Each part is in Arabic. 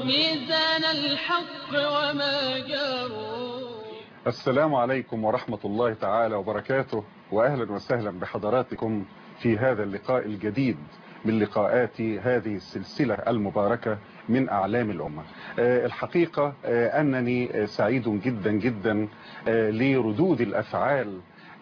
ميزان الحق وما جاروا. السلام عليكم ورحمة الله تعالى وبركاته، وأهلا وسهلا بحضراتكم في هذا اللقاء الجديد من لقاءات هذه السلسلة المباركة من أعلام الأمة. الحقيقة أنني سعيد جدا جدا لردود الأفعال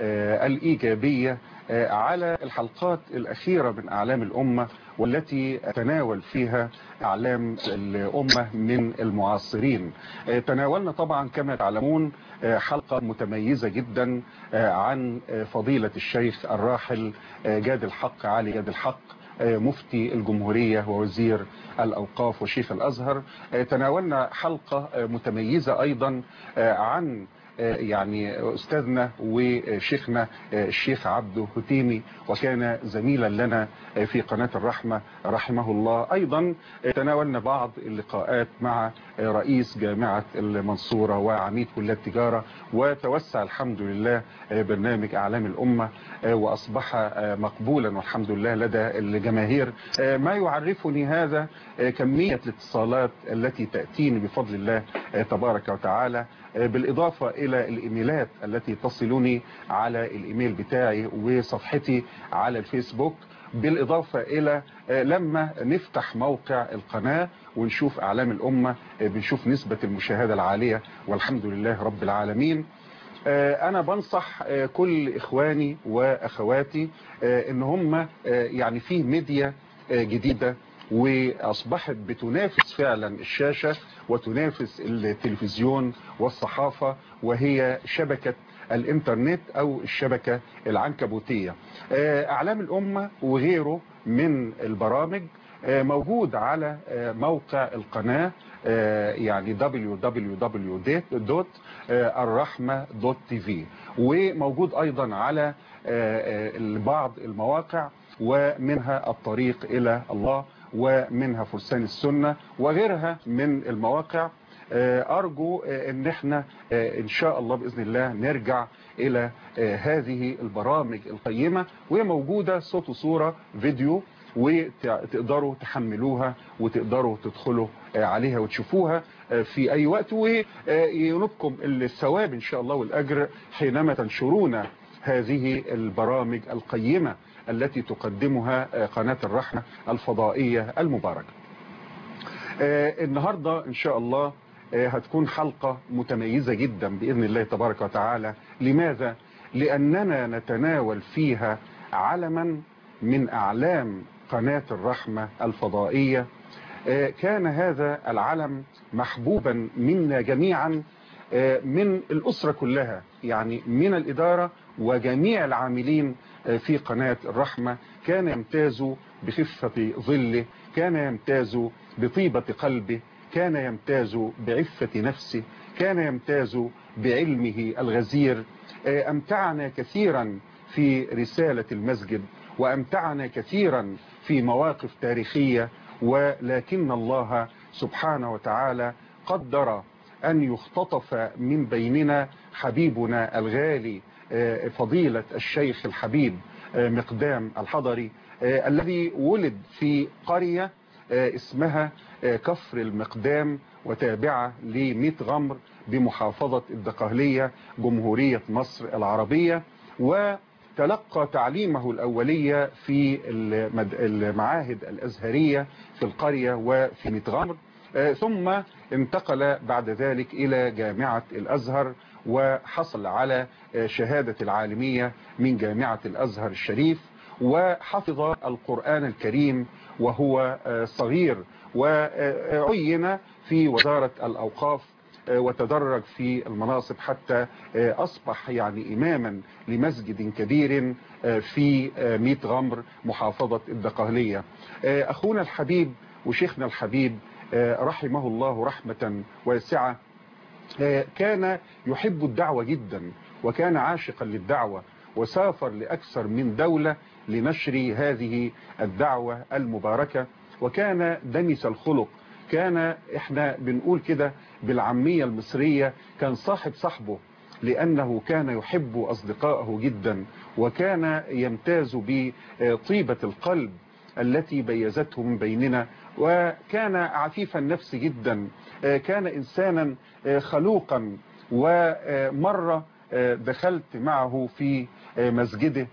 الإيجابية على الحلقات الأخيرة من أعلام الأمة، والتي تناول فيها أعلام الأمة من المعاصرين. تناولنا طبعا كما تعلمون حلقة متميزة جدا عن فضيلة الشيخ الراحل جاد الحق علي جاد الحق، مفتي الجمهورية ووزير الأوقاف وشيخ الأزهر. تناولنا حلقة متميزة أيضا عن يعني أستاذنا وشيخنا الشيخ عبده هتيمي، وكان زميلا لنا في قناة الرحمة رحمه الله. أيضا تناولنا بعض اللقاءات مع رئيس جامعة المنصورة وعميد كلية التجارة، وتوسع الحمد لله برنامج أعلام الأمة وأصبح مقبولا والحمد لله لدى الجماهير. ما يعرفني هذا كمية الاتصالات التي تأتيني بفضل الله تبارك وتعالى، بالإضافة إلى الإيميلات التي تصلني على الإيميل بتاعي وصفحتي على الفيسبوك، بالإضافة إلى لما نفتح موقع القناة ونشوف أعلام الأمة بنشوف نسبة المشاهدة العالية والحمد لله رب العالمين. أنا بنصح كل إخواني وأخواتي إن هم يعني في ميديا جديدة وأصبحت بتنافس فعلا الشاشة وتنافس التلفزيون والصحافة، وهي شبكة الإنترنت أو الشبكة العنكبوتية. أعلام الأمة وغيره من البرامج موجود على موقع القناة، يعني www.الرحمة.tv، وموجود أيضا على بعض المواقع، ومنها الطريق إلى الله، ومنها فرسان السنة، وغيرها من المواقع. أرجو أن احنا إن شاء الله بإذن الله نرجع إلى هذه البرامج القيمة، وهي موجودة صوت وصورة فيديو، وتقدروا تحملوها وتقدروا تدخلوا عليها وتشوفوها في أي وقت، وينبكم الثواب إن شاء الله والأجر حينما تنشرون هذه البرامج القيمة التي تقدمها قناة الرحمة الفضائية المباركة. النهاردة إن شاء الله هتكون حلقة متميزة جدا بإذن الله تبارك وتعالى. لماذا؟ لأننا نتناول فيها علما من أعلام قناة الرحمة الفضائية. كان هذا العلم محبوبا منا جميعا، من الأسرة كلها، يعني من الإدارة وجميع العاملين في قناة الرحمة. كان يمتاز بخفة ظله، كان يمتاز بطيبة قلبه، كان يمتاز بعفة نفسه، كان يمتاز بعلمه الغزير. أمتعنا كثيرا في رسالة المسجد، وأمتعنا كثيرا في مواقف تاريخية، ولكن الله سبحانه وتعالى قدر أن يختطف من بيننا حبيبنا الغالي فضيلة الشيخ الحبيب مقدام الحضري، الذي ولد في قرية اسمها كفر المقدام، وتابعة لميت غمر بمحافظة الدقهلية جمهورية مصر العربية، وتلقى تعليمه الأولية في المعاهد الأزهرية في القرية وفي ميت غمر، ثم انتقل بعد ذلك إلى جامعة الأزهر، وحصل على شهادة العالمية من جامعة الأزهر الشريف، وحفظ القرآن الكريم وهو صغير، وعين في وزارة الأوقاف، وتدرج في المناصب حتى أصبح يعني إماما لمسجد كبير في ميت غمر محافظة الدقهلية. أخونا الحبيب وشيخنا الحبيب رحمه الله رحمة واسعة كان يحب الدعوة جدا، وكان عاشقا للدعوة، وسافر لأكثر من دولة لنشر هذه الدعوة المباركة، وكان دمس الخلق. كان احنا بنقول كده بالعامية المصرية كان صاحب صاحبه، لأنه كان يحب أصدقائه جدا، وكان يمتاز بطيبة القلب التي بيزته من بيننا. وكان عفيف النفس جدا، كان إنسانا خلوقا. ومرة دخلت معه في مسجده،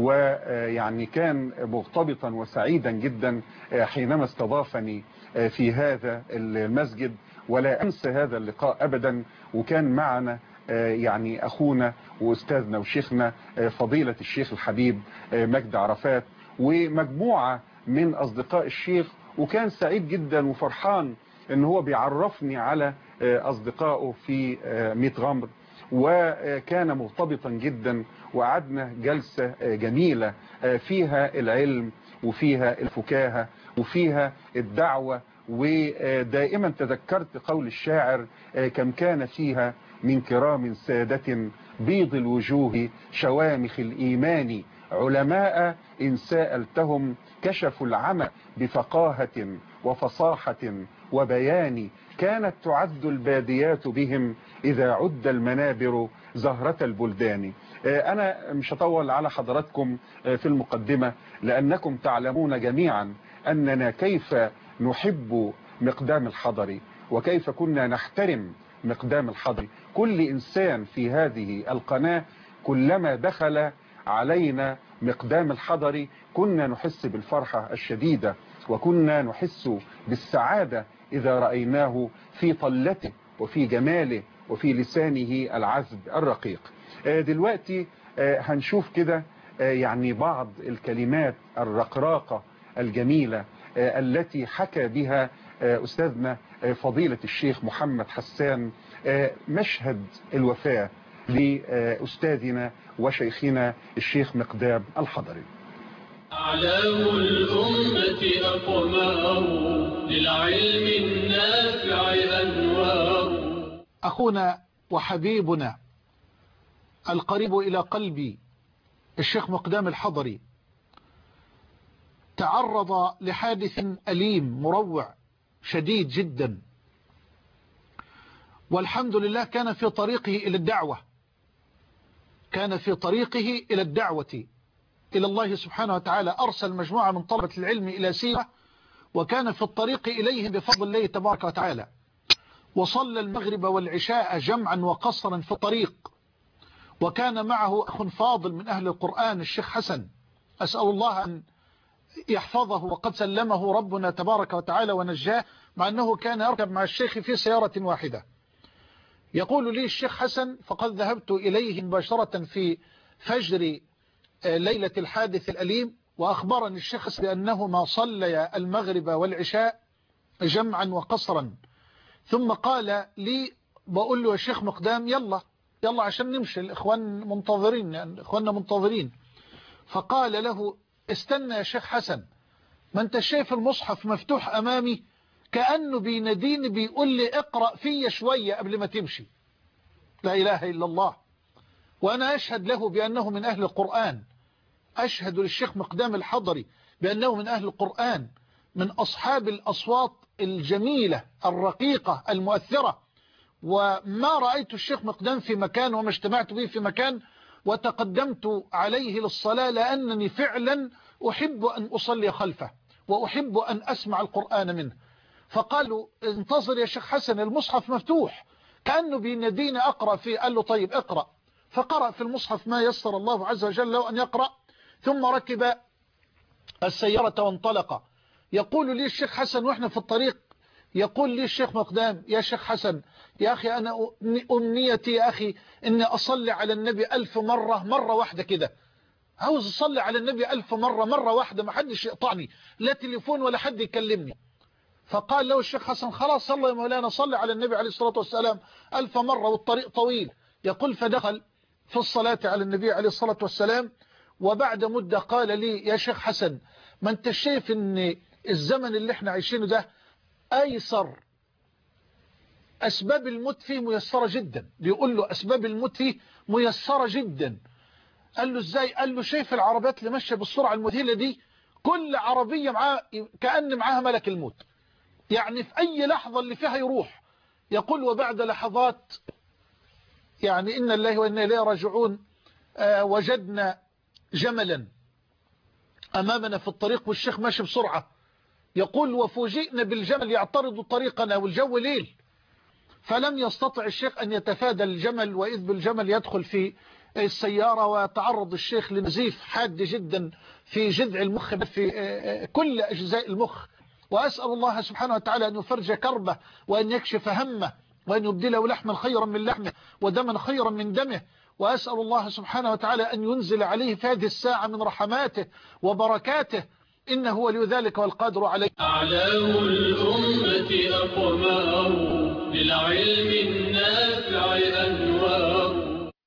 ويعني كان مرتبطا وسعيدا جدا حينما استضافني في هذا المسجد، ولا أنسى هذا اللقاء أبدا. وكان معنا يعني أخونا وأستاذنا وشيخنا فضيلة الشيخ الحبيب مجد عرفات ومجموعة من أصدقاء الشيخ، وكان سعيد جدا وفرحان ان هو بيعرفني على أصدقائه في ميت غمر، وكان مرتبطا جدا. وقعدنا جلسة جميلة فيها العلم وفيها الفكاهة وفيها الدعوة. ودائما تذكرت قول الشاعر: كم كان فيها من كرام سادة بيض الوجوه شوامخ الإيمان، علماء إن سألتهم كشفوا العمى بفقاهة وفصاحة وبيان، كانت تعد الباديات بهم إذا عد المنابر زهرة البلدان. أنا مش هطول على حضراتكم في المقدمة، لأنكم تعلمون جميعا أننا كيف نحب مقدام الحضري وكيف كنا نحترم مقدام الحضري. كل إنسان في هذه القناة كلما دخل علينا مقدام الحضري كنا نحس بالفرحة الشديدة، وكنا نحس بالسعادة إذا رأيناه في طلته وفي جماله وفي لسانه العذب الرقيق. دلوقتي هنشوف كده يعني بعض الكلمات الرقراقة الجميلة التي حكى بها أستاذنا فضيلة الشيخ محمد حسان مشهد الوفاة لأستاذنا وشيخنا الشيخ مقدام الحضري. أعلام الأمة أقمار، للعلم النافع أنوار. أخونا وحبيبنا القريب إلى قلبي الشيخ مقدام الحضري تعرض لحادث أليم مروع شديد جدا، والحمد لله كان في طريقه إلى الدعوة، كان في طريقه إلى الدعوة إلى الله سبحانه وتعالى. أرسل مجموعة من طلبة العلم إلى سيرة، وكان في الطريق إليهم بفضل الله تبارك وتعالى، وصلى المغرب والعشاء جمعا وقصرا في الطريق. وكان معه أخ فاضل من أهل القرآن الشيخ حسن، أسأل الله أن يحفظه، وقد سلمه ربنا تبارك وتعالى ونجاه، مع أنه كان يركب مع الشيخ في سيارة واحدة. يقول لي الشيخ حسن: فقد ذهبت إليه مباشرة في فجر ليلة الحادث الأليم، وأخبرني الشيخ بأنهما صليا المغرب والعشاء جمعا وقصرا. ثم قال لي، بقول له يا شيخ مقدام يلا عشان نمشي، الإخوان منتظرين، يعني إخواننا منتظرين. فقال له: استنى يا شيخ حسن، ما انت شايف المصحف مفتوح أمامي، كأنه بيناديني بيقول لي اقرأ فيه شوية قبل ما تمشي. لا إله إلا الله. وأنا أشهد له بأنه من أهل القرآن، أشهد للشيخ مقدام الحضري بأنه من أهل القرآن، من أصحاب الأصوات الجميلة الرقيقة المؤثرة. وما رأيت الشيخ مقدام في مكان وما اجتمعت به في مكان وتقدمت عليه للصلاة، لأنني فعلا أحب أن أصلي خلفه وأحب أن أسمع القرآن منه. فقالوا: انتظر يا شيخ حسن، المصحف مفتوح، كأنه بينادينا أقرأ فيه. قال له: طيب اقرأ. فقرأ في المصحف ما يسر الله عز وجل له أن يقرأ، ثم ركب السيارة وانطلق. يقول لي الشيخ حسن وإحنا في الطريق، يقول لي الشيخ مقدام: يا شيخ حسن يا أخي، أنا أمنيتي يا أخي إني أصلي على النبي 1000 مرة، مرة واحدة كده، عاوز أصلي على النبي 1000 مرة، مرة واحدة، ما حدش يقطعني، لا تليفون ولا حد يكلمني. فقال له الشيخ حسن: خلاص صلى يا مولانا، صلي على النبي عليه الصلاة والسلام 1000 مرة، والطريق طويل. يقول: فدخل في الصلاة على النبي عليه الصلاة والسلام. وبعد مدة قال لي: يا شيخ حسن، ما انت شايف ان الزمن اللي احنا عايشينه ده ايسر اسباب الموت فيه ميسرة جدا. بيقول له: اسباب الموت فيه ميسرة جدا. قال له: ازاي؟ قال له: شايف العربيات اللي ماشيه بالسرعة المذهلة دي، كل عربية معاه كأن معاها ملك الموت، يعني في اي لحظة اللي فيها يروح. يقول: وبعد لحظات، يعني إن الله وإنا إليه راجعون، وجدنا جملا أمامنا في الطريق والشيخ ماشي بسرعة، يقول وفوجئنا بالجمل يعترض طريقنا والجو ليل، فلم يستطع الشيخ أن يتفادى الجمل، وإذ بالجمل يدخل في السيارة ويتعرض الشيخ لنزيف حاد جدا في جذع المخ، في كل أجزاء المخ. وأسأل الله سبحانه وتعالى أن يفرج كربه وأن يكشف همه وأن يبدله لحما خيرا من لحمه ودما خيرا من دمه. وأسأل الله سبحانه وتعالى أن ينزل عليه في هذه الساعة من رحماته وبركاته، إنه ولي ذلك والقادر عليه. أعلام الأمة أقمار، للعلم النافع أنوار.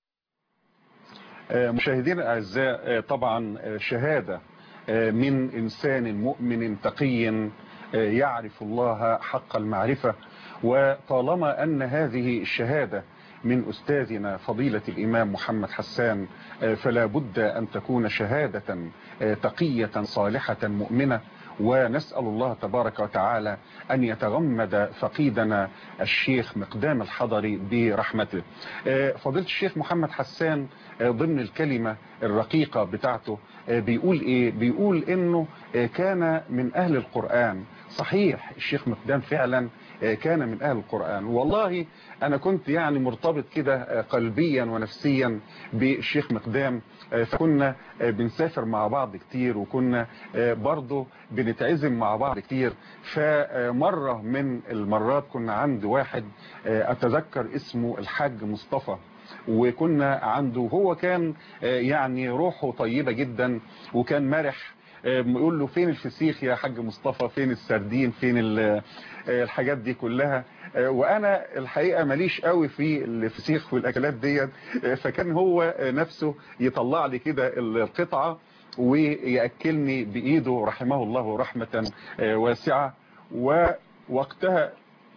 مشاهدينا الأعزاء، طبعا شهادة من إنسان مؤمن تقي يعرف الله حق المعرفة، وطالما أن هذه الشهادة من أستاذنا فضيلة الإمام محمد حسان، فلا بد أن تكون شهادة تقية صالحة مؤمنة. ونسأل الله تبارك وتعالى أن يتغمد فقيدنا الشيخ مقدام الحضري برحمته. فضيلة الشيخ محمد حسان ضمن الكلمة الرقيقة بتاعته بيقول إيه؟ بيقول إنه كان من أهل القرآن. صحيح، الشيخ مقدام فعلا كان من أهل القرآن. والله أنا كنت يعني مرتبط كده قلبيا ونفسيا بالشيخ مقدام، فكنا بنسافر مع بعض كتير، وكنا برضو بنتعزم مع بعض كتير. فمرة من المرات كنا عند واحد أتذكر اسمه الحاج مصطفى، وكنا عنده. هو كان يعني روحه طيبة جدا، وكان مرح. يقول له فين الفسيخ يا حاج مصطفى، فين السردين، فين الحاجات دي كلها. وانا الحقيقة ماليش قوي في الفسيخ والاكلات ديت، فكان هو نفسه يطلع لي كده القطعة ويأكلني بإيده رحمه الله رحمة واسعة. ووقتها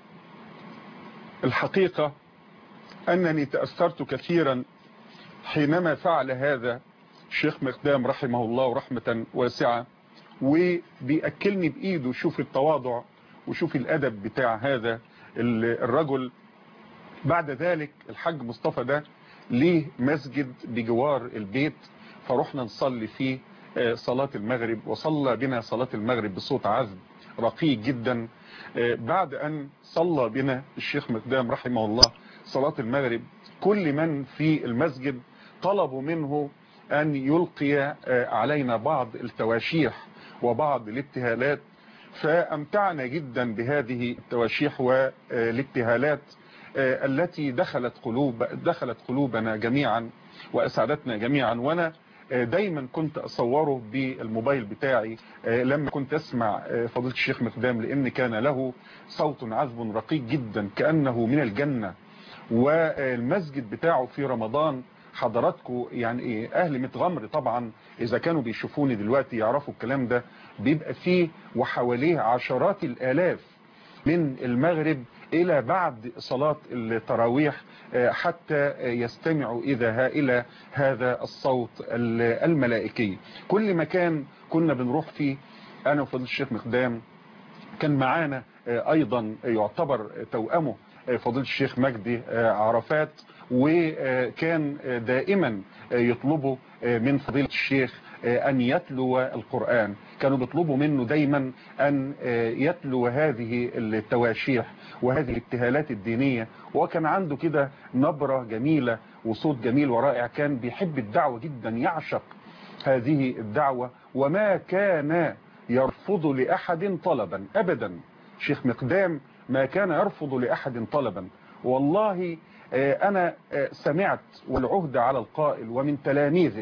الحقيقة أنني تأثرت كثيرا حينما فعل هذا الشيخ مقدام رحمه الله رحمة واسعة، وبيأكلني بإيده. شوف التواضع وشوف الأدب بتاع هذا الرجل. بعد ذلك الحاج مصطفى ده ليه مسجد بجوار البيت، فرحنا نصلي فيه صلاة المغرب، وصلى بنا صلاة المغرب بصوت عذب رقيق جدا. بعد أن صلى بنا الشيخ مقدام رحمه الله صلاة المغرب، كل من في المسجد طلبوا منه أن يلقي علينا بعض التواشيح وبعض الابتهالات، فأمتعنا جدا بهذه التواشيح والابتهالات التي دخلت قلوبنا جميعا وأسعدتنا جميعا. وأنا دايما كنت أصوره بالموبايل بتاعي لما كنت أسمع فضيلة الشيخ مقدام، لأن كان له صوت عذب رقيق جدا كأنه من الجنة. والمسجد بتاعه في رمضان حضراتكم يعني ايه، اهل متغمر طبعا اذا كانوا بيشوفوني دلوقتي يعرفوا الكلام ده، بيبقى فيه وحواليه عشرات الالاف من المغرب الى بعد صلاة التراويح حتى يستمعوا الى هذا الصوت الملائكي. كل مكان كنا بنروح فيه انا وفضيلة الشيخ مقدام كان معانا ايضا يعتبر توأمه فضيلة الشيخ مجدي عرفات، وكان دائما يطلبوا من فضيلة الشيخ أن يتلو القرآن. كانوا بيطلبوا منه دايما أن يتلو هذه التواشيح وهذه الابتهالات الدينية. وكان عنده كده نبرة جميلة وصوت جميل ورائع، كان بيحب الدعوة جدا، يعشق هذه الدعوة، وما كان يرفض لأحد طلبا أبدا. شيخ مقدام ما كان يرفض لأحد طلبا. والله أنا سمعت والعهد على القائل ومن تلاميذه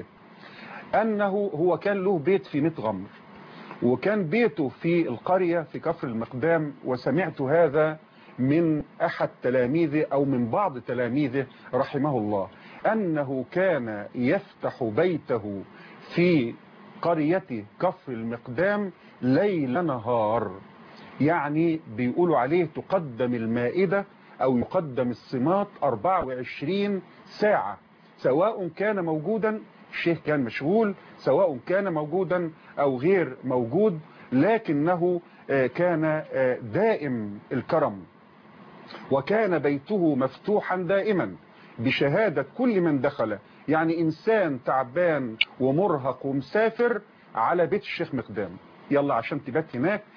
أنه هو كان له بيت في متغمر، وكان بيته في القرية في كفر المقدام. وسمعت هذا من أحد تلاميذه أو من بعض تلاميذه رحمه الله، أنه كان يفتح بيته في قرية كفر المقدام ليل نهار. يعني بيقولوا عليه تقدم المائدة أو يقدم الصمات 24 ساعة، سواء كان موجودا، الشيخ كان مشغول، سواء كان موجودا أو غير موجود، لكنه كان دائم الكرم، وكان بيته مفتوحا دائما بشهادة كل من دخل. يعني إنسان تعبان ومرهق ومسافر على بيت الشيخ مقدام، يلا عشان تبات هناك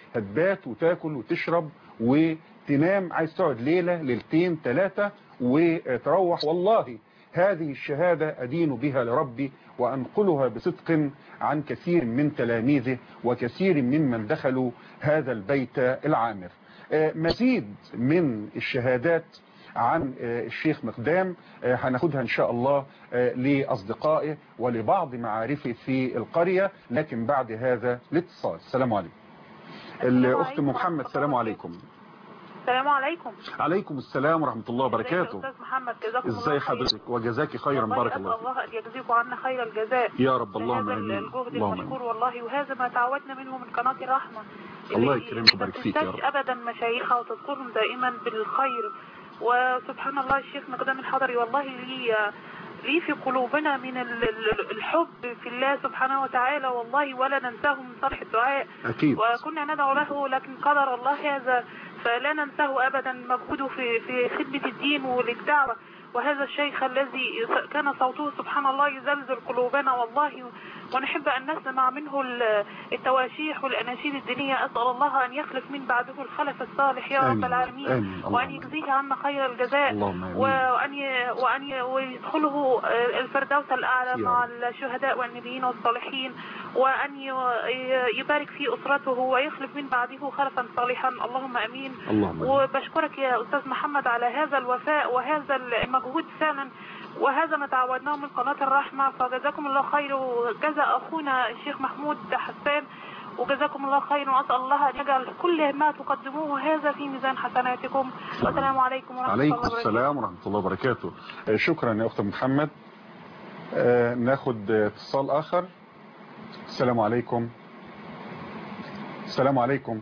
هتبات وتاكل وتشرب وتنام، عايز تقعد ليلة ليلتين ثلاثة وتروح. والله هذه الشهادة أدين بها لربي وأنقلها بصدق عن كثير من تلاميذه وكثير ممن دخلوا هذا البيت العامر. مزيد من الشهادات عن الشيخ مقدام هناخدها إن شاء الله لأصدقائه ولبعض معارفه في القرية، لكن بعد هذا الاتصال. السلام عليكم. الأخت محمد. السلام عليكم. السلام عليكم. عليكم السلام ورحمة الله وبركاته. أستاذ محمد، جزاكم الله ازاي حضرتك وجزاك خيرا. بارك الله فيك. الله أن يجزيكم عنا خير الجزاء يا رب. اللهم امين. الجهد المشكور والله، وهذا ما تعودنا منه من قناة الرحمة. الله يكرمك ويبارك فيك يا رب. ابدا مشايخها وتذكرهم دائما بالخير. وسبحان الله الشيخ مقدام الحضري والله لي في قلوبنا من الحب في الله سبحانه وتعالى والله، ولا ننساه من صالح الدعاء. أكيد. وكنا ندعو له، لكن قدر الله هذا، فلا ننساه ابدا مجهوده في خدمة الدين والدعوة. وهذا الشيخ الذي كان صوته سبحان الله يزلزل قلوبنا والله، ونحب أن نسمع منه التواشيح والأناشيد الدينية. أسأل الله أن يخلف من بعده الخلف الصالح يا رب العالمين، وأن يجزيه عنا خير الجزاء، وأن ويدخله الفردوس الأعلى مع الشهداء والنبيين والصالحين، وأن يبارك في أسرته ويخلف من بعده خلفا صالحا. اللهم أمين. وبشكرك يا أستاذ محمد على هذا الوفاء وهذا المجهود فعلا، وهذا ما تعودناه من قناة الرحمة. فجزاكم الله خير، وجزا أخونا الشيخ محمود حسان، وجزاكم الله خير، وأسأل الله أن يجعل كل ما تقدموه هذا في ميزان حسناتكم. والسلام عليكم ورحمة الله وبركاته. عليكم السلام ورحمة الله وبركاته. شكرا يا أخت محمد. ناخد اتصال آخر. السلام عليكم. السلام عليكم.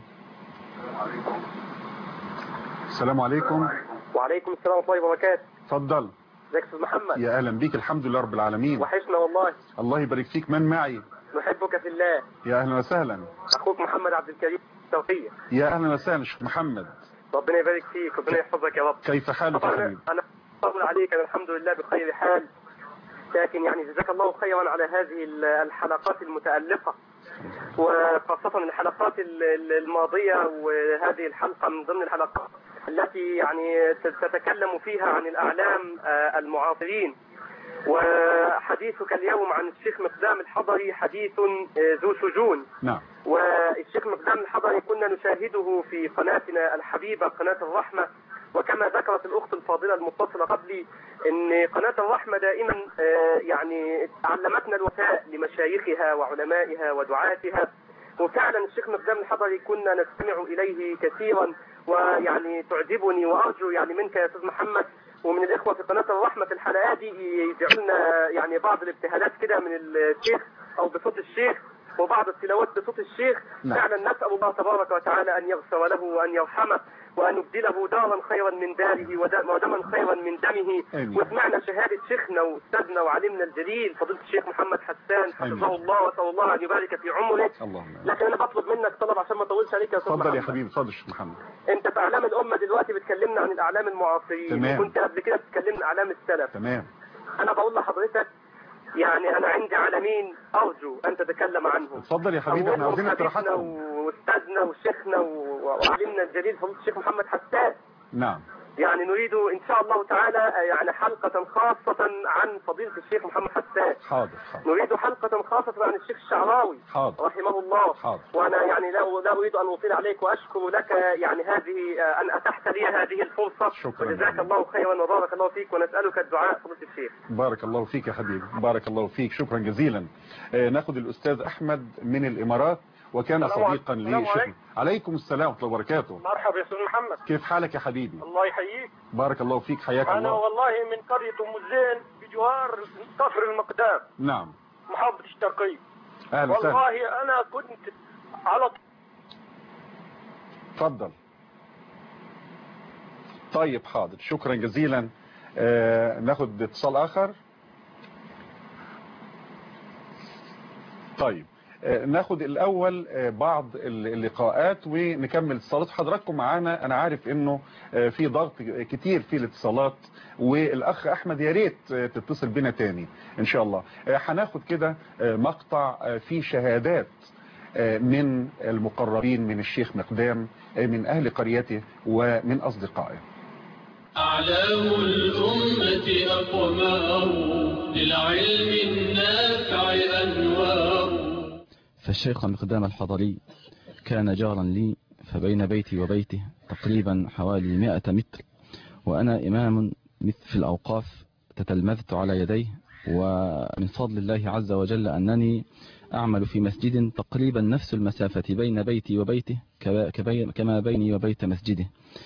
السلام عليكم. وعليكم السلام ورحمة الله وبركاته. اتفضل. ازيك يا استاذ محمد؟ يا اهلا بيك. الحمد لله رب العالمين. وحشنا والله. الله يبارك فيك. من معي؟ نحبك في الله. يا اهلا وسهلا. اخوك محمد عبد الكريم توفيق. يا اهلا وسهلا شيخ محمد. ربنا يبارك فيك، ربنا يحفظك يا رب. كيف حالك يا حبيبي؟ انا اقول عليك انا الحمد لله بخير حال، لكن يعني جزاك الله خيرا على هذه الحلقات المتألقة، وخاصة الحلقات الماضية، وهذه الحلقة من ضمن الحلقات التي يعني تتكلم فيها عن الأعلام المعاصرين. وحديثك اليوم عن الشيخ مقدام الحضري حديث ذو سجون. نعم. والشيخ مقدام الحضري كنا نشاهده في قناتنا الحبيبة قناة الرحمة، وكما ذكرت الأخت الفاضلة المتصلة قبلي ان قناة الرحمة دائما يعني علمتنا الوفاء لمشايخها وعلمائها ودعاتها. وفعلا الشيخ مقدام الحضري كنا نستمع إليه كثيرا، ويعني تعجبني، وأرجو يعني منك يا أستاذ محمد ومن الإخوة في قناة الرحمة في الحلقات دي يدعوا لنا يعني بعض الابتهالات كده من الشيخ أو بصوت الشيخ، وبعض التلاوات بصوت الشيخ. فعلا نسأل الله تبارك وتعالى أن يغفر له وأن يرحمه وأن يبدله دارا خيرا من داره ودما خيرا من دمه. وسمعنا شهادة شيخنا وأستاذنا وعلمنا الجليل فضيلة الشيخ محمد حسان حفظه الله، وأسأل الله أن يبارك في عمره. لكن أنا بطلب منك طلب عشان ما أطولش عليك يا أستاذ محمد. اتفضل يا حبيبي. اتفضل يا محمد. أنت في أعلام الأمة دلوقتي بتكلمنا عن الأعلام المعاصرين. تمام. وكنت قبل كده بتكلمنا عن أعلام السلف. تمام. أنا بقول لحضرتك يعني أنا عندي عالمين أرجو أن تتكلم عنهم. اتفضل يا حبيبي، احنا عاوزين اقتراحاتكم. واستاذنا وشيخنا وعلمنا الجليل فضيلة الشيخ محمد حسان. نعم. يعني نريد إن شاء الله تعالى يعني حلقة خاصة عن فضيلة الشيخ محمد حسان. حاضر. نريد حلقة خاصة عن الشيخ الشعراوي. حاضر. رحمه الله. حاضر. وأنا يعني لا أريد أن أطيل عليك، وأشكر لك يعني هذه أن أتحت لي هذه الفرصة. شكرا. وجزاك الله خيرا وبارك الله فيك، ونسألك الدعاء فضيلة الشيخ. بارك الله فيك يا حبيبي. بارك الله فيك. شكرا جزيلا. ناخد الأستاذ أحمد من الإمارات، وكان صديقا لي. عليكم السلام ورحمة الله وبركاته. مرحبا يا استاذ محمد. كيف حالك يا حبيبي؟ الله يحييك. بارك الله فيك. حياك الله. انا والله من قرية ام الزين بجوار كفر المقدام. نعم. محافظة الشرقية. اهلا وسهلا. والله انا كنت على اتفضل. طيب حاضر. شكرا جزيلا. ناخد اتصال اخر. طيب ناخد الاول بعض اللقاءات ونكمل اتصالات حضراتكم معانا. انا عارف انه في ضغط كتير في الاتصالات، والاخ احمد يا ريت تتصل بنا تاني ان شاء الله. هناخد كده مقطع في شهادات من المقربين من الشيخ مقدام، من أهل قريته ومن أصدقائه. أعلام الأمة أقمار، للعلم النافع أنوار. فالشيخ مقدام الحضري كان جارا لي، فبين بيتي وبيته تقريبا حوالي 100 متر، وأنا إمام في الأوقاف تتلمذت على يديه، ومن فضل الله عز وجل أنني أعمل في مسجد تقريبا نفس المسافة بين بيتي وبيته كما بيني وبيت مسجده.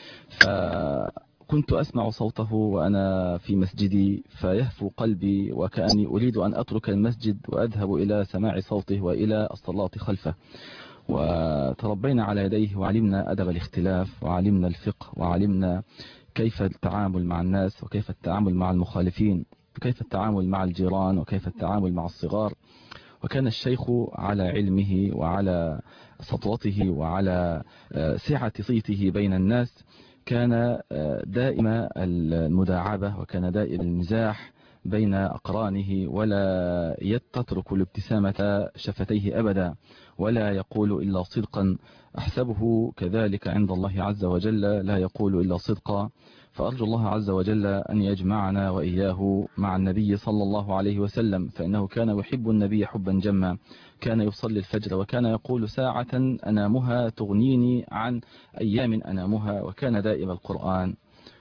فكنت أسمع صوته وأنا في مسجدي فيهفو قلبي، وكأني أريد أن أترك المسجد وأذهب إلى سماع صوته وإلى الصلاة خلفه. وتربينا على يديه وعلمنا أدب الاختلاف وعلمنا الفقه وعلمنا كيف التعامل مع الناس وكيف التعامل مع المخالفين وكيف التعامل مع الجيران وكيف التعامل مع الصغار. وكان الشيخ على علمه وعلى سطوته وعلى سعة صيته بين الناس، كان دائم المداعبة وكان دائم المزاح بين أقرانه، ولا تترك الابتسامة شفتيه أبدا، ولا يقول إلا صدقا. أحسبه كذلك عند الله عز وجل، لا يقول إلا صدقا. فأرجو الله عز وجل أن يجمعنا وإياه مع النبي صلى الله عليه وسلم، فإنه كان يحب النبي حبا جما، كان يصلي الفجر وكان يقول ساعة أنامها تغنيني عن أيام أنامها، وكان دائم القرآن،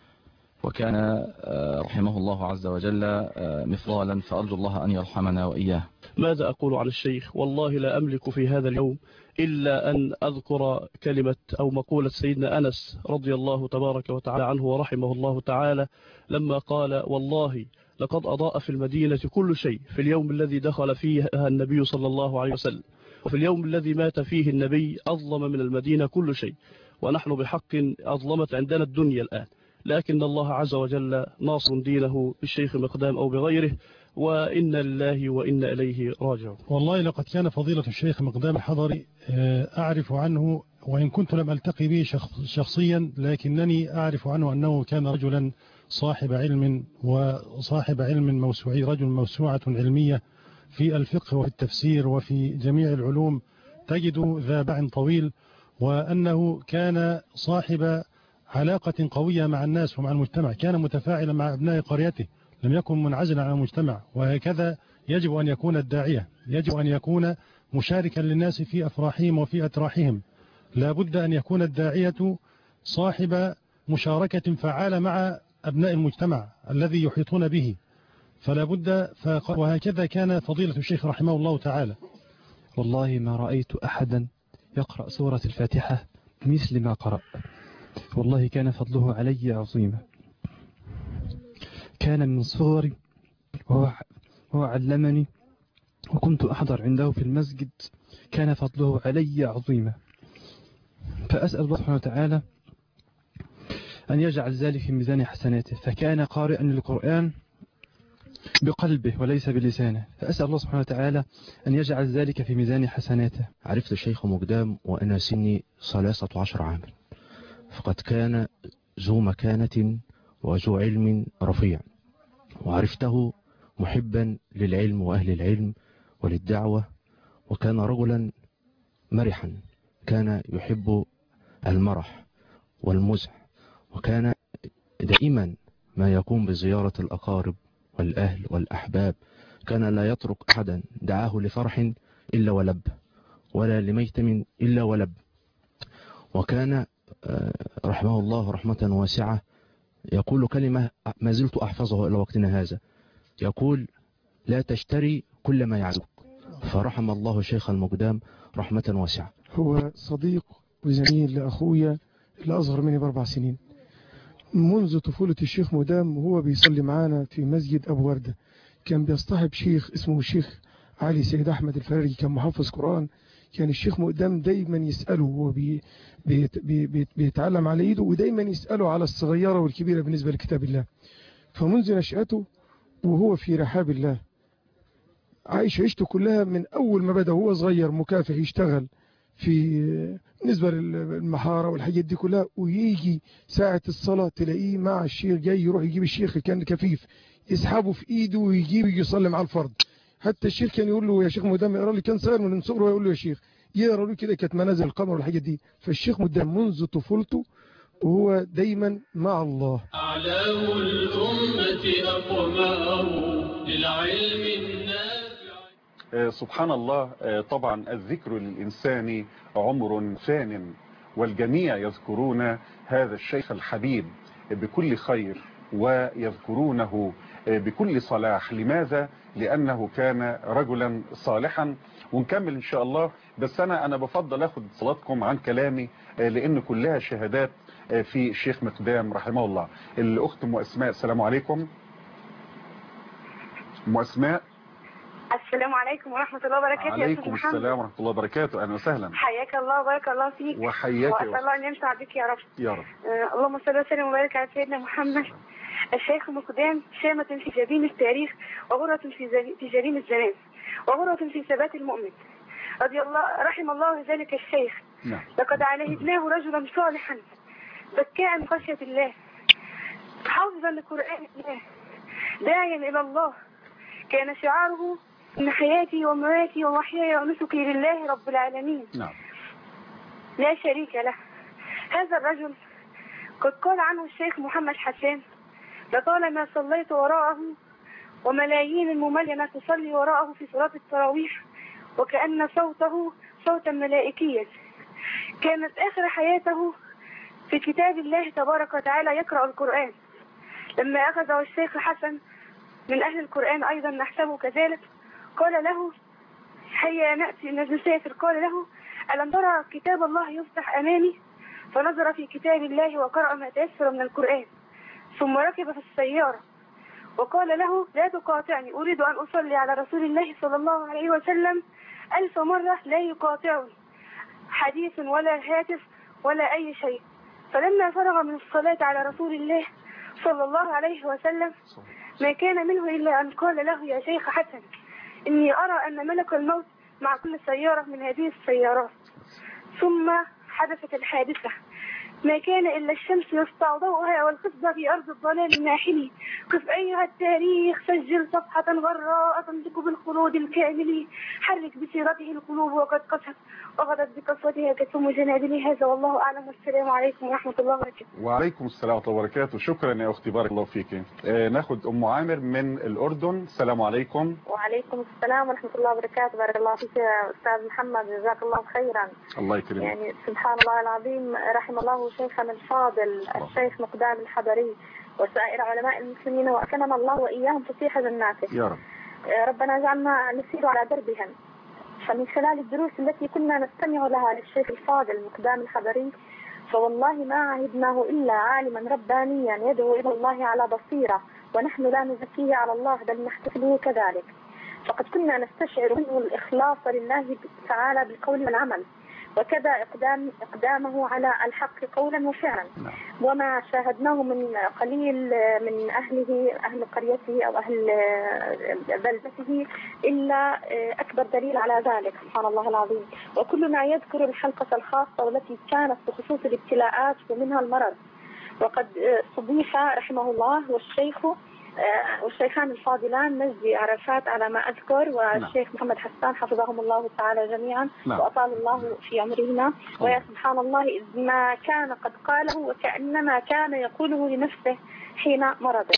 وكان رحمه الله عز وجل مفضالا. فأرجو الله أن يرحمنا وإياه. ماذا أقول على الشيخ؟ والله لا أملك في هذا اليوم إلا أن أذكر كلمة أو مقولة سيدنا أنس رضي الله تبارك وتعالى عنه ورحمه الله تعالى، لما قال: والله لقد أضاء في المدينة كل شيء في اليوم الذي دخل فيه النبي صلى الله عليه وسلم، وفي اليوم الذي مات فيه النبي أظلم من المدينة كل شيء، ونحن بحق أظلمت عندنا الدنيا الآن، لكن الله عز وجل ناصر دينه بالشيخ مقدام أو بغيره، وإن لله وإن إليه راجعون. والله لقد كان فضيلة الشيخ مقدام الحضري أعرف عنه، وإن كنت لم ألتقي به شخصيا، لكنني أعرف عنه أنه كان رجلا صاحب علم وصاحب علم موسوعي، رجل موسوعة علمية في الفقه وفي التفسير وفي جميع العلوم، تجد ذا باع طويل، وأنه كان صاحب علاقة قوية مع الناس ومع المجتمع، كان متفاعلا مع أبناء قريته، لم يكن منعزلا عن المجتمع. وهكذا يجب أن يكون الداعية، يجب أن يكون مشاركا للناس في أفراحهم وفي أتراحهم. لا بد أن يكون الداعية صاحب مشاركة فعالة مع أبناء المجتمع الذي يحيطون به، فلا بد. وهكذا كان فضيلة الشيخ رحمه الله تعالى. والله ما رأيت أحدا يقرأ سورة الفاتحة مثل ما قرأ، والله كان فضله علي عظيما. كان من صغري وهو علمني، وكنت أحضر عنده في المسجد، كان فضله علي عظيما. فأسأل الله سبحانه وتعالى أن يجعل ذلك في ميزان حسناته، فكان قارئا للقرآن بقلبه وليس بلسانه، فأسأل الله سبحانه وتعالى أن يجعل ذلك في ميزان حسناته. عرفت الشيخ مقدام وأنا سني 13 عاما، فقد كان ذو مكانة وذو علم رفيع، وعرفته محبا للعلم وأهل العلم وللدعوة، وكان رجلا مرحا، كان يحب المرح والمزح، وكان دائما ما يقوم بزيارة الأقارب والأهل والأحباب، كان لا يترك أحدا دعاه لفرح إلا ولب، ولا لميتم إلا ولب. وكان رحمه الله رحمة واسعة يقول كلمة ما زلت أحفظه إلى وقتنا هذا، يقول: لا تشتري كل ما يعزك. فرحم الله شيخ المقدام رحمة واسعة. هو صديق وزميل لأخويا اللي أصغر مني ب4 سنين. منذ طفولة الشيخ مقدام وهو بيصلي معانا في مسجد أبو وردة، كان بيصطحب شيخ اسمه الشيخ علي سيد أحمد الفراري، كان محافظ قرآن. كان الشيخ مقدام دايما يسأله، وهو بيتعلم على إيده، ودايما يسأله على الصغيرة والكبيرة بالنسبة لكتاب الله. فمنذ نشأته وهو في رحاب الله عايش عيشته كلها، من أول ما بدأ وهو صغير مكافح يشتغل في بالنسبة للمحارة والحاجات دي كلها، ويجي ساعة الصلاة تلاقيه مع الشيخ جاي يروح يجيب الشيخ، كان كفيف يسحبه في إيده ويجيب يصلي مع الفرض. حتى الشيخ كان يقول له: يا شيخ مقدام اقرا لي، كان صغير من صغره يقول له: يا شيخ يقرأ له كده كانت منازل القمر والحاجات دي. فالشيخ مقدام منذ طفولته وهو دايما مع الله. أعلام الأمة أقماه للعلم النافع. سبحان الله. طبعا الذكر للإنسان عمر فان، والجميع يذكرون هذا الشيخ الحبيب بكل خير ويذكرونه بكل صلاح. لماذا؟ لأنه كان رجلا صالحا. ونكمل إن شاء الله، بس أنا بفضل أخذ صلاتكم عن كلامي لأن كلها شهادات في الشيخ مقدام رحمه الله. الأخت أم أسماء، السلام عليكم. أم أسماء. السلام عليكم ورحمة الله وبركاته. عليكم السلام ورحمة الله وبركاته. أهلا وسهلا. حياك الله وبارك الله فيك. وحياك. وأسأل الله أن ينفع بك يا رب. يا رب. اللهم صل وسلم وبارك على سيدنا محمد. الشيخ مقدام شامة في جبين التاريخ، وغرة في جبين الزمان، وغرة في ثبات المؤمن. رحم الله ذلك الشيخ. نعم. لقد عاهدناه رجلا صالحا بكاء من خشية الله، حافظا لقرآن الله، داعيا إلى الله. كان شعاره إن حياتي ومماتي ومحياي ونسكي لله رب العالمين. نعم. لا شريك له. هذا الرجل قد قال عنه الشيخ محمد حسان: لطالما صليت وراءه وملايين المملمة تصلي وراءه في صلاة التراويح وكأن صوته صوتا ملائكيا. كانت آخر حياته في كتاب الله تبارك وتعالى يقرأ القرآن. لما أخذه الشيخ حسن من أهل القرآن أيضا نحسبه كذلك، قال له: هيا نأتي نسافر. قال له: ألم ترى كتاب الله يفتح أمامي؟ فنظر في كتاب الله وقرأ ما تيسر من القرآن، ثم ركب في السيارة وقال له: لا تقاطعني، أريد أن أصلي على رسول الله صلى الله عليه وسلم 1000 مرة، لا يقاطعني حديث ولا هاتف ولا أي شيء. فلما فرغ من الصلاة على رسول الله صلى الله عليه وسلم ما كان منه إلا أن قال له: يا شيخ حسن، إني أرى أن ملك الموت مع كل سيارة من هذه السيارات. ثم حدثت الحادثة. ما كان إلا الشمس يسطع ضوءها والقصة في أرض الضلال الناحلي. قف أيها التاريخ، سجل صفحة غراء تنطق بالخلود الكامل، حرك بسيرته القلوب وقد قست وغدت بقسوتها كثم جنادل. هذا والله أعلم، والسلام عليكم ورحمة الله وبركاته. وعليكم السلام ورحمة الله وبركاته. شكرا يا أختي، بارك الله فيك. ناخد أم عامر من الأردن. السلام عليكم. وعليكم السلام ورحمة الله وبركاته. بارك الله فيك يا أستاذ محمد، جزاك الله خيرا. الله يكرمك. يعني سبحان الله العظيم، رحم الله شيخنا الفاضل الشيخ مقدام الحضري وسائر علماء المسلمين، وأكرمنا الله وإياهم فسيح جناته يا رب. ربنا يجعلنا نسير على دربهم. فمن خلال الدروس التي كنا نستمع لها للشيخ الفاضل مقدام الحضري، فوالله ما عهدناه إلا عالما ربانيا يدعو إلى الله على بصيرة، ونحن لا نزكيه على الله بل نحتسبه كذلك. فقد كنا نستشعر منه الإخلاص لله تعالى بالقول والعمل، وكذا إقدامه على الحق قولا وفعلا. وما شاهدناه من قليل من أهل قريته أو أهل بلدته إلا أكبر دليل على ذلك، سبحان الله العظيم. وكلنا يذكر الحلقة الخاصة والتي كانت بخصوص الابتلاءات ومنها المرض. وقد استضيف رحمه الله والشيخان الفاضلان مجدي عرفات على ما أذكر، والشيخ محمد حسان حفظهم الله تعالى جميعا وأطال الله في عمرهما. ويا سبحان الله، إذ ما كان قد قاله وكأنما كان يقوله لنفسه حين مرضه.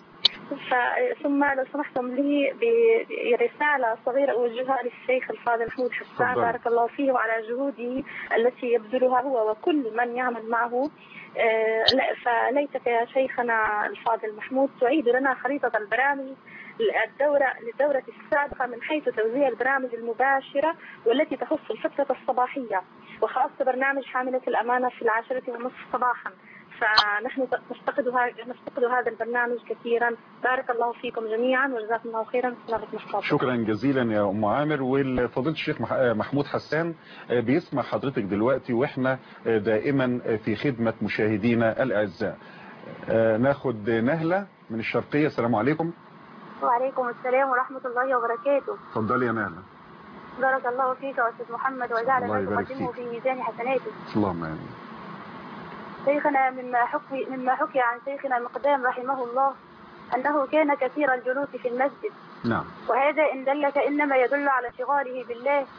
ثم لو سمحتم لي برسالة صغيرة أوجهها للشيخ الفاضل محمود حسان، بارك الله فيه وعلى جهوده التي يبذلها هو وكل من يعمل معه. فليتك يا شيخنا الفاضل محمود تعيد لنا خريطة البرامج للدورة السابقة من حيث توزيع البرامج المباشرة والتي تخص الفترة الصباحية، وخاصة برنامج حاملة الأمانة في 10:30 صباحا. فنحن نفتقد هذا البرنامج كثيرا. بارك الله فيكم جميعا وجزاكم الله خيرا. شكرا جزيلا يا أم عامر. وفضيلة الشيخ محمود حسان بيسمع حضرتك دلوقتي، وإحنا دائما في خدمة مشاهدينا الأعزاء. ناخد نهلة من الشرقية. السلام عليكم. وعليكم السلام ورحمة الله وبركاته. اتفضلي يا نهلة. بارك الله فيك يا أستاذ محمد، وجعل ما تقدمه في ميزان حسناته. اللهم آمين. شيخنا مما حكي عن شيخنا مقدام رحمه الله أنه كان كثير الجلوس في المسجد. نعم. وهذا إن دل فإنما يدل على شغاله بالله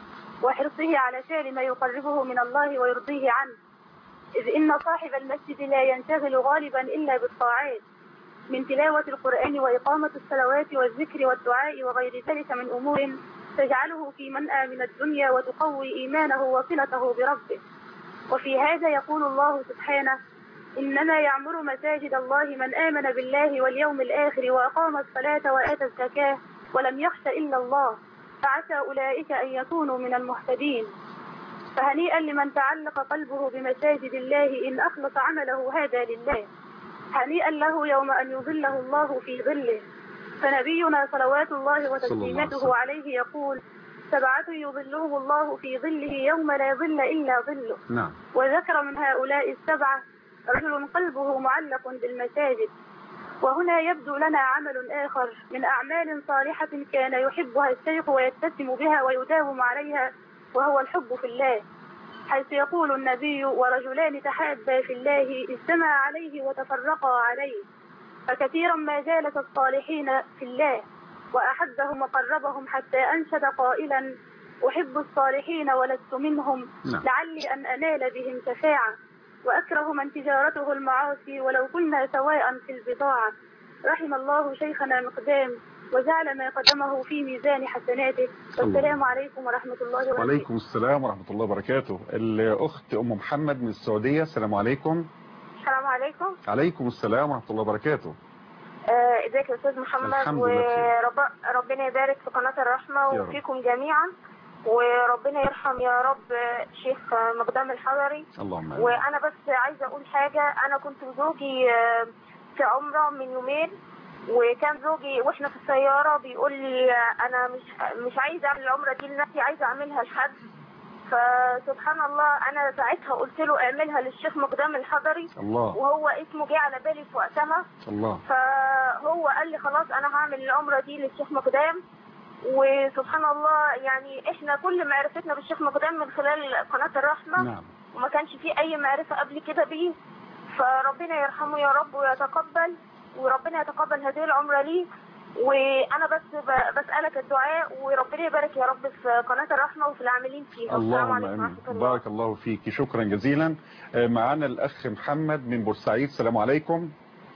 وحرصه على فعل ما يقربه من الله ويرضيه عنه، إذ إن صاحب المسجد لا ينشغل غالبا إلا بالطاعات من تلاوة القرآن وإقامة الصلوات والذكر والدعاء وغير ذلك من أمور تجعله في منأى من الدنيا وتقوي إيمانه وصلته بربه. وفي هذا يقول الله سبحانه: إنما يعمر مساجد الله من آمن بالله واليوم الآخر وأقام الصلاة وآتى الزكاة ولم يخش إلا الله، فعسى أولئك أن يكونوا من المهتدين. فهنيئا لمن تعلق قلبه بمساجد الله إن أخلص عمله هذا لله، هنيئا له يوم أن يظله الله في ظله. فنبينا صلوات الله وتسليمته عليه يقول: 7 يظلهم الله في ظله يوم لا ظل إلا ظله. نعم. وذكر من هؤلاء ال7 رجل قلبه معلق بالمساجد. وهنا يبدو لنا عمل آخر من أعمال صالحة كان يحبها الشيخ ويتسم بها ويداوم عليها، وهو الحب في الله، حيث يقول النبي: ورجلان تحابا في الله اجتمعا عليه وتفرقا عليه. فكثيرا ما جالس الصالحين في الله وأحبهم وقربهم حتى أنشد قائلا: أحب الصالحين ولست منهم، لعلي أن أنال بهم شفاعة، وأكره من تجارته المعاصي ولو كنا سواء في البضاعة. رحم الله شيخنا مقدام وجعل ما قدمه في ميزان حسناته. والسلام عليكم ورحمة الله وبركاته. وعليكم السلام ورحمة الله وبركاته. الأخت أم محمد من السعودية، السلام عليكم. السلام عليكم. عليكم السلام ورحمة الله وبركاته. ازيك يا أستاذ محمد؟ الحمد لله. وربنا يبارك في قناة الرحمة وفيكم جميعا، وربنا يرحم يا رب شيخ مقدام الحضري. اللهم آمين. وأنا بس عايزة أقول حاجة. أنا كنت وزوجي في عمرة من يومين، وكان زوجي واحنا في السيارة بيقول لي: أنا مش عايزة أعمل العمرة دي لنفسي، عايزة أعملها لحد. فسبحان الله أنا ساعتها قلت له اعملها للشيخ مقدام الحضري. الله. وهو اسمه جه على بالي في وقتها. الله. فهو قال لي خلاص أنا هعمل العمرة دي للشيخ مقدام. وسبحان الله يعني احنا كل معرفتنا بالشيخ مقدام من خلال قناة الرحمة. نعم. وما كانش فيه أي معرفة قبل كده بيه. فربنا يرحمه يا رب ويتقبل، وربنا يتقبل هذه العمرة لي. وأنا بس بسألك الدعاء، وربنا يبارك يا رب في قناة الرحمة وفي العاملين فيها. السلام عليكم ورحمة الله. بارك الله فيك، شكرا جزيلا. معنا الأخ محمد من بورسعيد، السلام عليكم.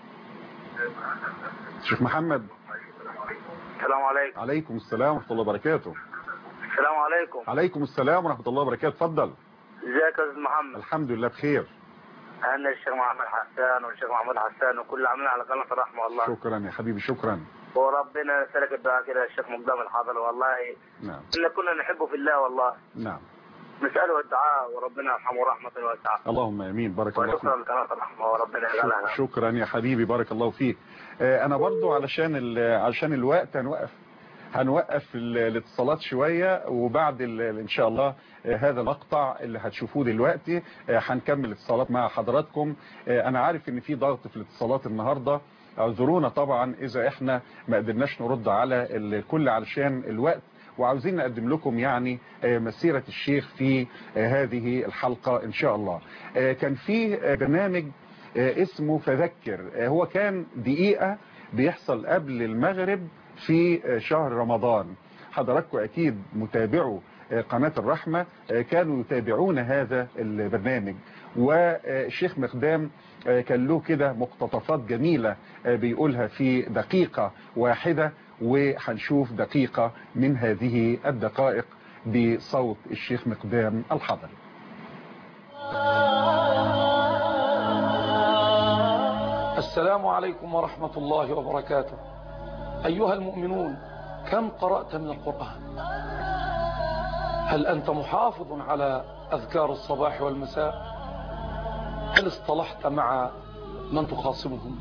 شيخ محمد. السلام عليكم. عليكم السلام ورحمة الله وبركاته. السلام عليكم. عليكم السلام ورحمة الله وبركاته، اتفضل. ازيك يا استاذ محمد؟ الحمد لله بخير. انا الشيخ محمد حسان والشيخ محمود حسان وكل عاملين على قناة الرحمة والله. شكرا يا حبيبي، شكرا. وربنا يسألك الدعاء كده يا شيخ مقدام الحاضر والله. نعم. إن كنا نحبه في الله والله. نعم. نسأله الدعاء وربنا يرحمه رحمة واسعة. اللهم امين، بارك الله فيك. وشكرا لقناة الرحمة وربنا يجعلها. شكرا يا حبيبي، بارك الله فيك. انا برضو علشان الوقت هنوقف الاتصالات شوية، وبعد ان شاء الله هذا المقطع اللي هتشوفوه دلوقتي هنكمل الاتصالات مع حضراتكم. انا عارف ان في ضغط في الاتصالات النهاردة، اعذرونا طبعا اذا احنا ما قدرناش نرد على الكل علشان الوقت، وعاوزين نقدم لكم يعني مسيرة الشيخ في هذه الحلقة ان شاء الله. كان في برنامج اسمه فذكر، هو كان دقيقة بيحصل قبل المغرب في شهر رمضان. حضراتكم اكيد متابعوا قناة الرحمة كانوا يتابعون هذا البرنامج، والشيخ مقدام كان له كده مقتطفات جميلة بيقولها في دقيقة واحدة، وهنشوف دقيقة من هذه الدقائق بصوت الشيخ مقدام الحضري. السلام عليكم ورحمة الله وبركاته. أيها المؤمنون، كم قرأت من القرآن؟ هل أنت محافظ على أذكار الصباح والمساء؟ هل اصطلحت مع من تخاصمهم؟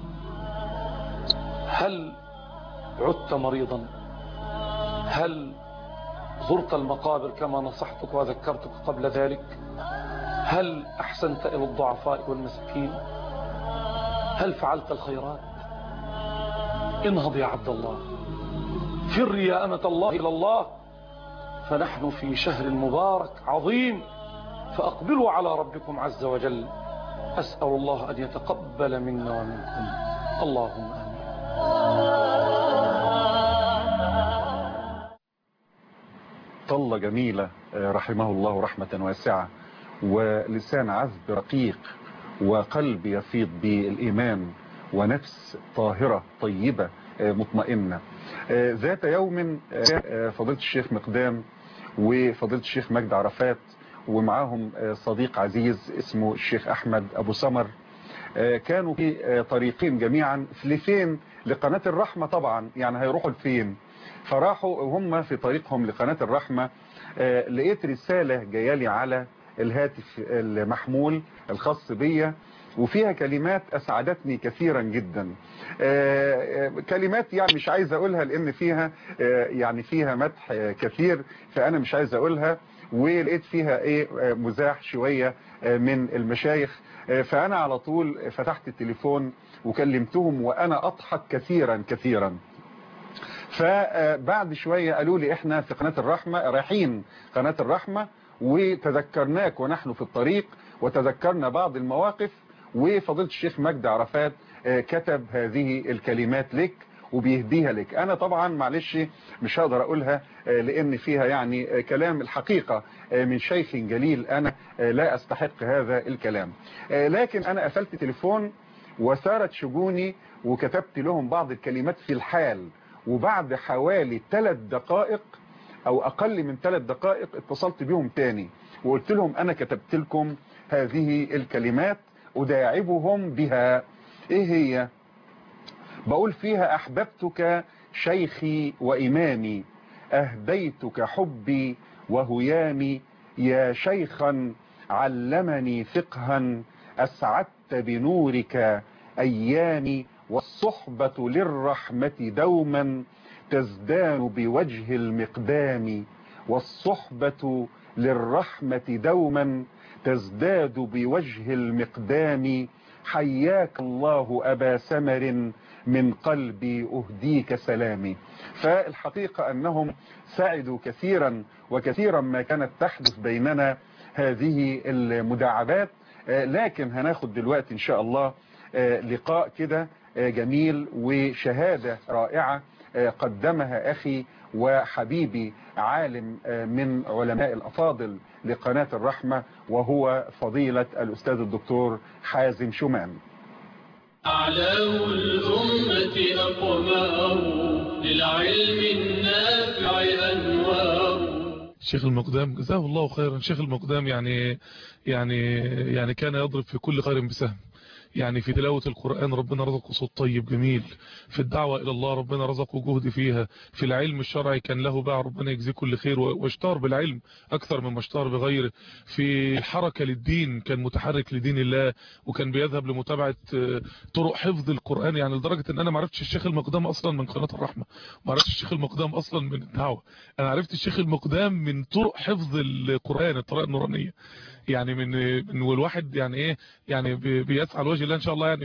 هل عدت مريضا؟ هل زرت المقابر كما نصحتك وذكرتك قبل ذلك؟ هل أحسنت إلى الضعفاء والمساكين؟ هل فعلت الخيرات؟ انهض يا عبد الله، فر يا أمة الله إلى الله، فنحن في شهر مبارك عظيم، فأقبلوا على ربكم عز وجل. أسأل الله أن يتقبل منا ومنكم، اللهم آمين. طلة جميلة رحمه الله رحمة واسعة، ولسان عذب رقيق، وقلب يفيض بالإيمان، ونفس طاهرة طيبة مطمئنة. ذات يوم فضيلة الشيخ مقدام وفضيلة الشيخ مجدي عرفات ومعاهم صديق عزيز اسمه الشيخ أحمد أبو سمر، كانوا في طريقين جميعا لفين؟ لقناة الرحمة طبعا، يعني هيروحوا لفين؟ فراحوا وهم في طريقهم لقناة الرحمة لقيت رسالة جايالي على الهاتف المحمول الخاص بيا، وفيها كلمات أسعدتني كثيرا جدا. كلمات يعني مش عايز أقولها لأن فيها يعني فيها مدح كثير، فأنا مش عايز أقولها. ولقيت فيها مزاح شوية من المشايخ، فأنا على طول فتحت التليفون وكلمتهم وأنا أضحك كثيرا كثيرا. فبعد شوية قالوا لي احنا في قناة الرحمة رايحين قناة الرحمة، وتذكرناك ونحن في الطريق وتذكرنا بعض المواقف، وفضيلة الشيخ مجدي عرفات كتب هذه الكلمات لك وبيهديها لك. انا طبعا معلش مش هقدر اقولها لان فيها يعني كلام الحقيقة من شيخ جليل، انا لا استحق هذا الكلام، لكن انا قفلت تليفون وسارت شجوني وكتبت لهم بعض الكلمات في الحال. وبعد حوالي 3 دقائق او اقل من 3 دقائق اتصلت بهم تاني وقلت لهم انا كتبت لكم هذه الكلمات اداعبهم بها. ايه هي؟ بقول فيها: احببتك شيخي وامامي، اهديتك حبي وهيامي، يا شيخا علمني فقها، اسعدت بنورك ايامي، والصحبة للرحمة دوما تزدان بوجه المقدام، والصحبة للرحمة دوما تزداد بوجه المقدام، حياك الله أبا سمر من قلبي أهديك سلامي. فالحقيقة أنهم ساعدوا كثيرا وكثيرا ما كانت تحدث بيننا هذه المداعبات. لكن هناخد دلوقتي إن شاء الله لقاء كده جميل وشهادة رائعة قدمها أخي وحبيبي عالم من علماء الأفاضل لقناة الرحمة، وهو فضيلة الأستاذ الدكتور حازم شومان. أعلام الأمة أقمار، للعلم النافع أنوار. الشيخ المقدام جزاه الله خيرا. الشيخ المقدام يعني كان يضرب في كل خير بسهم. يعني في تلاوة القرآن ربنا رزقه صوت طيب جميل، في الدعوة إلى الله ربنا رزقه جهد فيها، في العلم الشرعي كان له باع ربنا يجزيه كل خير، واشتهر بالعلم أكثر مما اشتهر بغيره. في الحركة للدين كان متحرك لدين الله، وكان بيذهب لمتابعة طرق حفظ القرآن، يعني لدرجة ان انا ما عرفتش الشيخ المقدام اصلا من قناة الرحمة، ما عرفتش الشيخ المقدام اصلا من الدعوة، انا عرفت الشيخ المقدام من طرق حفظ القرآن، الطريقة النورانية. يعني من والواحد يعني ايه، يعني بيسعى لوجه الله ان شاء الله، يعني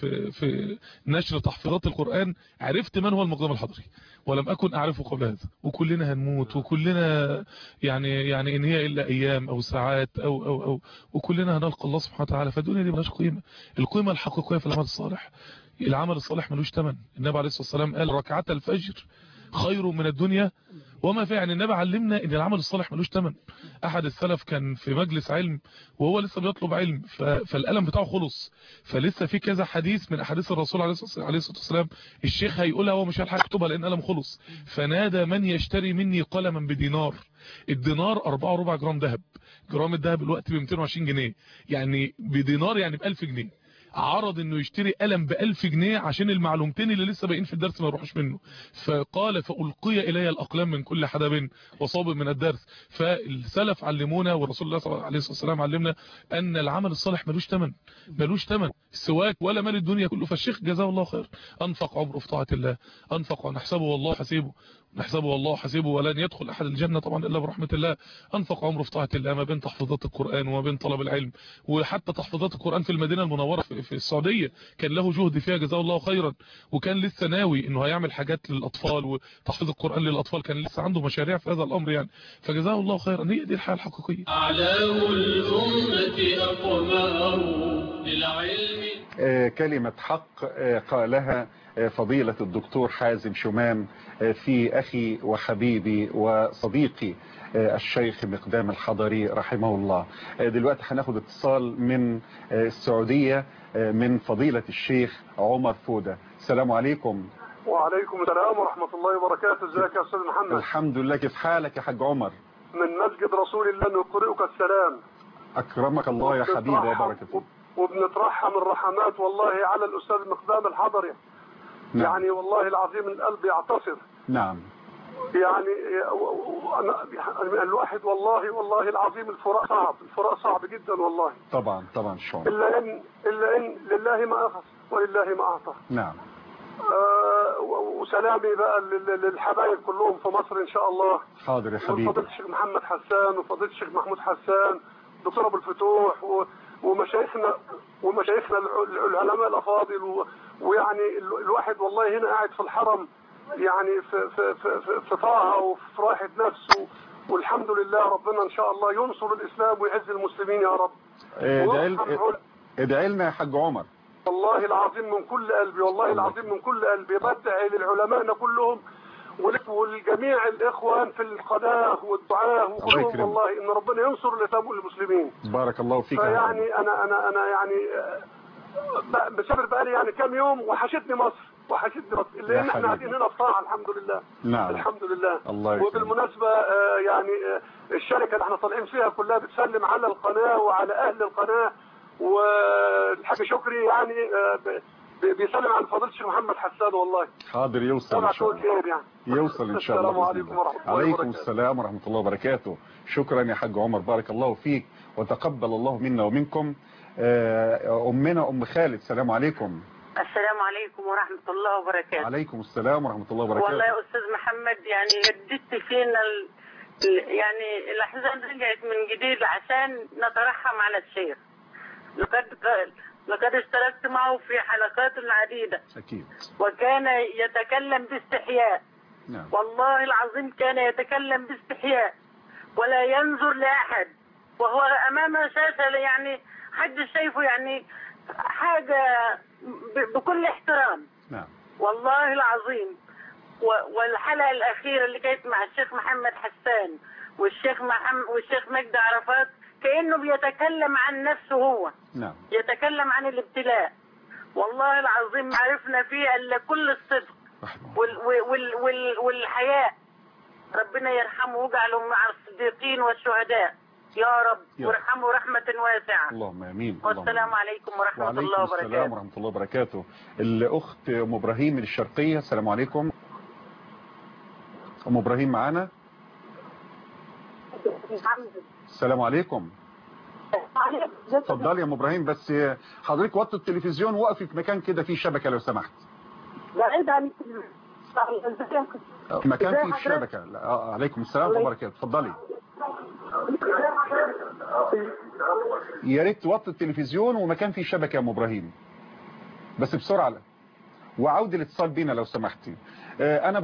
في نشر تحفيظات القرآن عرفت من هو المقدام الحضري، ولم اكن اعرفه قبل هذا. وكلنا هنموت، وكلنا يعني ان هي الا ايام او ساعات او وكلنا هنلقى الله سبحانه وتعالى. فالدنيا دي ملهاش قيمة. القيمة الحقيقية في العمل الصالح. العمل الصالح ملوش ثمن. النبي عليه الصلاة والسلام قال: ركعات الفجر خير من الدنيا وما فيها. يعني النبي علمنا ان العمل الصالح ملوش ثمن. احد السلف كان في مجلس علم وهو لسه بيطلب علم، فالقلم بتاعه خلص، فلسه في كذا حديث من احاديث الرسول عليه الصلاه والسلام الشيخ هيقولها هو مش هيلحق يكتبها لان قلم خلص. فنادى: من يشتري مني قلما بدينار؟ الدينار 4.25 جرام ذهب. جرام الذهب الوقت ب 220 جنيه، يعني بدينار يعني ب 1000 جنيه. عرض انه يشتري قلم ب1000 جنيه عشان المعلومتين اللي لسه باقيين في الدرس ما يروحوش منه. فقال: فألقي الي الاقلام من كل حدب وصاب من الدرس. فالسلف علمونا، والرسول الله عليه الصلاه والسلام علمنا ان العمل الصالح ملوش ثمن، ملوش ثمن السواك ولا مال الدنيا كله. فالشيخ جزاه الله خير انفق عمره في طاعه الله، انفق ونحسبه والله حسيبه، نحسبه والله حسيبه ولن يدخل احد الجنه طبعا الا برحمه الله. انفق عمره في طاعه الله، ما بين تحفيظات القران وما بين طلب العلم، وحتى تحفيظات القران في المدينه المنوره في السعوديه كان له جهد فيها جزاه الله خيرا. وكان لسه ناوي انه هيعمل حاجات للاطفال وتحفيظ القران للاطفال، كان لسه عنده مشاريع في هذا الامر يعني. فجزاه الله خيرا. هي دي الحياه الحقيقيه. أعلام الأمة أقمار، للعلم. كلمة حق قالها فضيلة الدكتور حازم شومان في أخي وحبيبي وصديقي الشيخ مقدام الحضري رحمه الله. دلوقتي هناخد اتصال من السعودية من فضيلة الشيخ عمر فودة. السلام عليكم. وعليكم السلام ورحمة الله وبركاته. ازيك يا أستاذ محمد؟ الحمد لله. كيف حالك يا حاج عمر؟ من مسجد رسول الله نقرئك السلام. أكرمك الله يا حبيبي وبارك فيك. وبنترحم الرحمات والله على الأستاذ مقدام الحضري. نعم. يعني والله العظيم القلب يعتصر. نعم. يعني الواحد والله العظيم الفراق صعب جدا والله. طبعا شلون. إلا إن لله ما أخذ ولله ما أعطى. نعم. وسلامي بقى للحبايب كلهم في مصر إن شاء الله. حاضر يا حبيبي. وفضيلة الشيخ محمد حسان وفضيلة الشيخ محمود حسان دكتور أبو الفتوح ومشايخنا العلماء الأفاضل ويعني الواحد والله هنا قاعد في الحرم يعني في طاعة وفي راحة نفسه والحمد لله. ربنا إن شاء الله ينصر الإسلام ويعز المسلمين يا رب. ادعي لنا يا حاج عمر. والله العظيم من كل قلبي والله العظيم من كل قلبي بدعي للعلماء كلهم ولجميع الإخوان في القناة والدعاة وكلهم والله إن ربنا ينصر الإسلام والمسلمين. بارك الله فيك. فيعني أنا يعني بسبب بقالي يعني كم يوم وحشتني مصر اللي احنا قاعدين هنا في طاعة الحمد لله. نعم. الحمد لله. الله وبالمناسبة يعني الشركة اللي احنا طالعين فيها كلها بتسلم على القناة وعلى أهل القناة والحاج شكري يعني بيسلم على فضيلة الشيخ محمد حسان والله. حاضر يوصل إن شاء الله. يوصل إن شاء الله. السلام عليكم ورحمة الله وبركاته. عليكم السلام ورحمة الله وبركاته. شكرا يا حاج عمر بارك الله فيك وتقبل الله منا ومنكم. أمنا أم خالد. السلام عليكم. السلام عليكم ورحمة الله وبركاته. عليكم السلام ورحمة الله وبركاته. والله يا أستاذ محمد يعني جددت فينا يعني الأحزان رجعت من جديد عشان نترحم على الشيخ. لقد اشتركت معه في حلقات عديدة. أكيد. وكان يتكلم باستحياء. نعم. والله العظيم كان يتكلم باستحياء ولا ينظر لأحد وهو أمام شاشة يعني حد شايفه يعني حاجة بكل احترام. نعم. والله العظيم. والحلقة الأخيرة اللي كانت مع الشيخ محمد حسان والشيخ مجدي عرفات كأنه بيتكلم عن نفسه هو. نعم. يتكلم عن الابتلاء. والله العظيم عرفنا فيه إلا كل الصدق والحياء. ربنا يرحمه ويجعله مع الصديقين والشهداء يا رب وارحمه رحمة واسعة. اللهم امين. والسلام عليكم ورحمة الله وبركاته. وعليكم السلام ورحمة الله وبركاته. الأخت أم إبراهيم من الشرقية. السلام عليكم. أم إبراهيم معانا. السلام عليكم. اتفضلي يا أم إبراهيم بس حضرتك وطي التلفزيون وقفي في مكان كده فيه شبكة لو سمحت. بعيد عن مكان فيه شبكة. عليكم السلام ورحمة الله وبركاته. اتفضلي. يا ريت توطي التلفزيون ومكان فيه شبكة يا أم إبراهيم بس بسرعة وعود الاتصال بينا لو سمحتي. أنا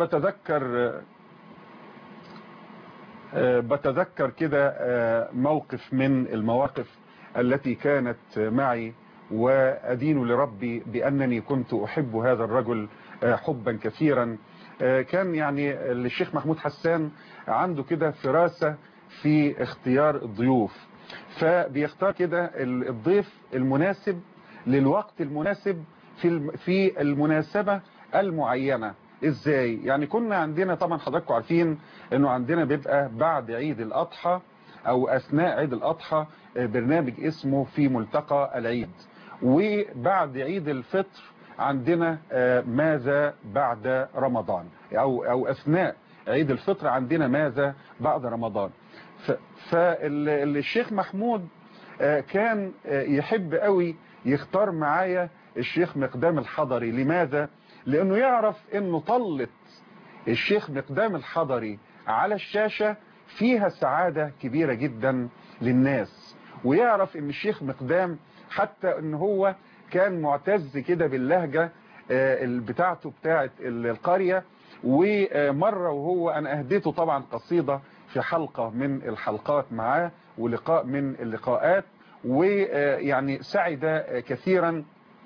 بتذكر كده موقف من المواقف التي كانت معي وأدين لربي بأنني كنت أحب هذا الرجل حبا كثيرا. كان يعني الشيخ محمود حسان عنده كده فراسة في اختيار الضيوف فبيختار كده الضيف المناسب للوقت المناسب في المناسبة المعينة. ازاي يعني كنا عندنا طبعا حضراتكم عارفين انه عندنا بيبقى بعد عيد الاضحى او اثناء عيد الاضحى برنامج اسمه في ملتقى العيد وبعد عيد الفطر عندنا ماذا بعد رمضان او اثناء عيد الفطر عندنا ماذا بعد رمضان. فالشيخ محمود كان يحب قوي يختار معايا الشيخ مقدام الحضري. لماذا؟ لانه يعرف انه طلت الشيخ مقدام الحضري على الشاشة فيها سعادة كبيرة جدا للناس ويعرف ان الشيخ مقدام حتى ان هو كان معتز كده باللهجة بتاعته بتاعت القرية. ومرة وهو انا اهديته طبعا قصيدة في حلقة من الحلقات معاه ولقاء من اللقاءات ويعني سعد كثيرا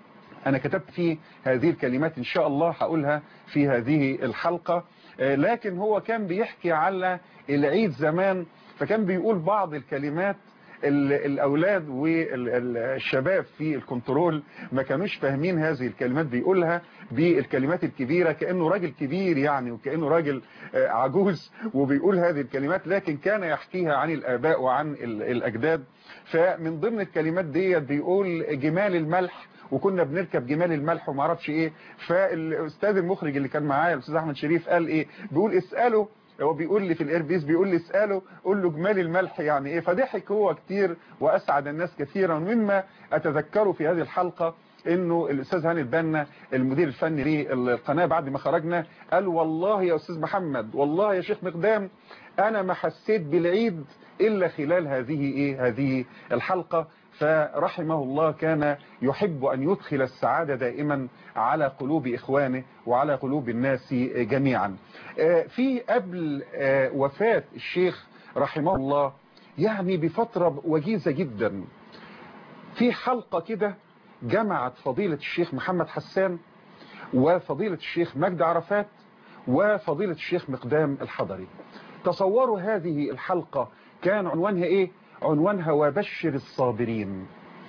أنا كتبت فيه هذه الكلمات إن شاء الله هقولها في هذه الحلقة. لكن هو كان بيحكي على العيد زمان، فكان بيقول بعض الكلمات الأولاد والشباب في الكنترول ما كانوش فاهمين هذه الكلمات، بيقولها بالكلمات الكبيرة كأنه راجل كبير يعني، وكأنه راجل عجوز وبيقول هذه الكلمات، لكن كان يحكيها عن الآباء وعن الأجداد. فمن ضمن الكلمات دي بيقول جمال الملح، وكنا بنركب جمال الملح وما اعرفش ايه. فالاستاذ المخرج اللي كان معايا الاستاذ احمد شريف قال ايه، بيقول اساله، هو بيقول لي في الايربيس، بيقول لي اساله قول له جمال الملح يعني ايه. فضحك هو كتير واسعد الناس كثيرا. مما اتذكره في هذه الحلقه انه الاستاذ هاني البنا المدير الفني للقناه بعد ما خرجنا قال والله يا استاذ محمد، والله يا شيخ مقدام، انا ما حسيت بالعيد الا خلال هذه الحلقه. فرحمه الله كان يحب أن يدخل السعادة دائما على قلوب إخوانه وعلى قلوب الناس جميعا. في قبل وفاة الشيخ رحمه الله يعني بفترة وجيزة جدا، في حلقة كده جمعت فضيلة الشيخ محمد حسان وفضيلة الشيخ مجدي عرفات وفضيلة الشيخ مقدام الحضري. تصوروا هذه الحلقة كان عنوانها ايه؟ عنوانها وبشر الصابرين.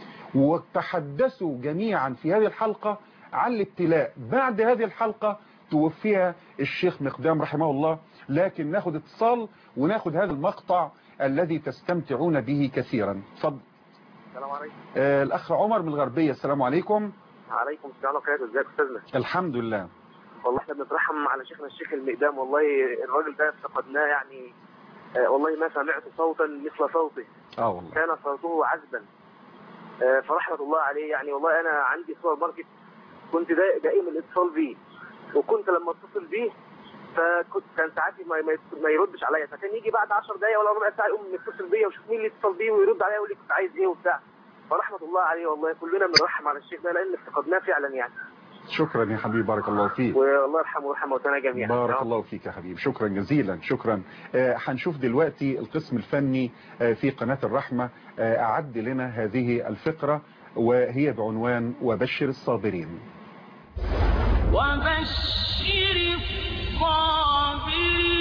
وتحدثوا جميعا في هذه الحلقة عن الابتلاء. بعد هذه الحلقة توفي الشيخ مقدام رحمه الله، لكن ناخد اتصال وناخد هذا المقطع الذي تستمتعون به كثيرا. اتفضل. السلام عليكم. الأخ عمر من الغربية. السلام عليكم. وعليكم السلام ورحمة الله. ازيك استاذنا؟ الحمد لله. والله احنا بنترحم على شيخنا الشيخ المقدام، والله الراجل ده افتقدناه يعني. والله ما سمعت صوتا مثل صوته. والله كان صوته عذبا. فرحمة الله عليه يعني. والله انا عندي سوبر ماركت كنت دائما الاتصال بيه، وكنت لما اتصل بيه كان ساعاتي ما يردش عليا، فكان يجي بعد 10 دقايق ولا ربع ساعه يقوم يتصل بيا ويشوف مين اللي اتصل بيه ويرد عليا ويقول لي كنت عايز ايه وبتاع. فرحمة الله عليه. والله كلنا بنرحم على الشيخ ده لان افتقدناه فعلا يعني. شكرا يا حبيبي، بارك الله فيك. والله يرحمه ويرحم موتانا جميعا. بارك الله فيك يا حبيبي، شكرا جزيلا. شكرا. هنشوف دلوقتي القسم الفني في قناة الرحمة أعد لنا هذه الفقرة، وهي بعنوان وبشر الصابرين. وبشر الصابرين.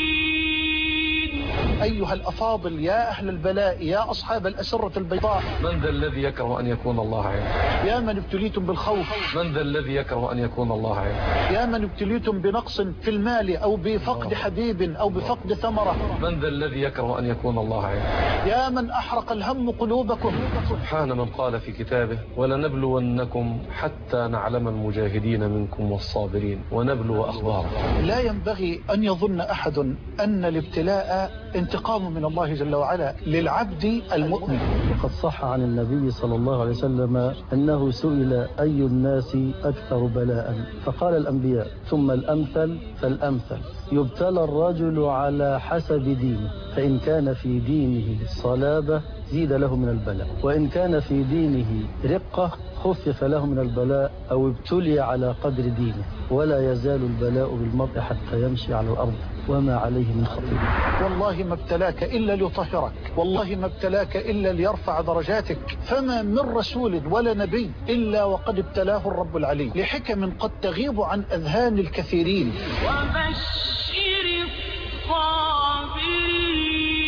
أيها الأفاضل، يا أهل البلاء، يا أصحاب الأسرة البيضاء، من ذا الذي يكره أن يكون الله عنده؟ يا من ابتليتم بالخوف، من ذا الذي يكره أن يكون الله عنده؟ يا من ابتليتم بنقص في المال أو بفقد حبيب أو بفقد ثمرة، من ذا الذي يكره أن يكون الله عنده؟ يا من أحرق الهم قلوبكم. سبحان من قال في كتابه ولنبلونكم حتى نعلم المجاهدين منكم والصابرين ونبلو أخباركم. لا ينبغي أن يظن أحد أن الابتلاء انتقام من الله جل وعلا للعبد المؤمن. وقد صح عن النبي صلى الله عليه وسلم أنه سئل أي الناس أكثر بلاء، فقال الأنبياء ثم الأمثل فالأمثل. يبتلى الرجل على حسب دينه، فإن كان في دينه صلابة زيد له من البلاء، وإن كان في دينه رقة خفف له من البلاء أو ابتلي على قدر دينه. ولا يزال البلاء بالمرء حتى يمشي على الأرض وما عليه من خطيئة. والله ما ابتلاك إلا ليطهرك، والله ما ابتلاك إلا ليرفع درجاتك. فما من رسول ولا نبي إلا وقد ابتلاه الرب العلي لحكم قد تغيب عن أذهان الكثيرين. وبشر الصابرين.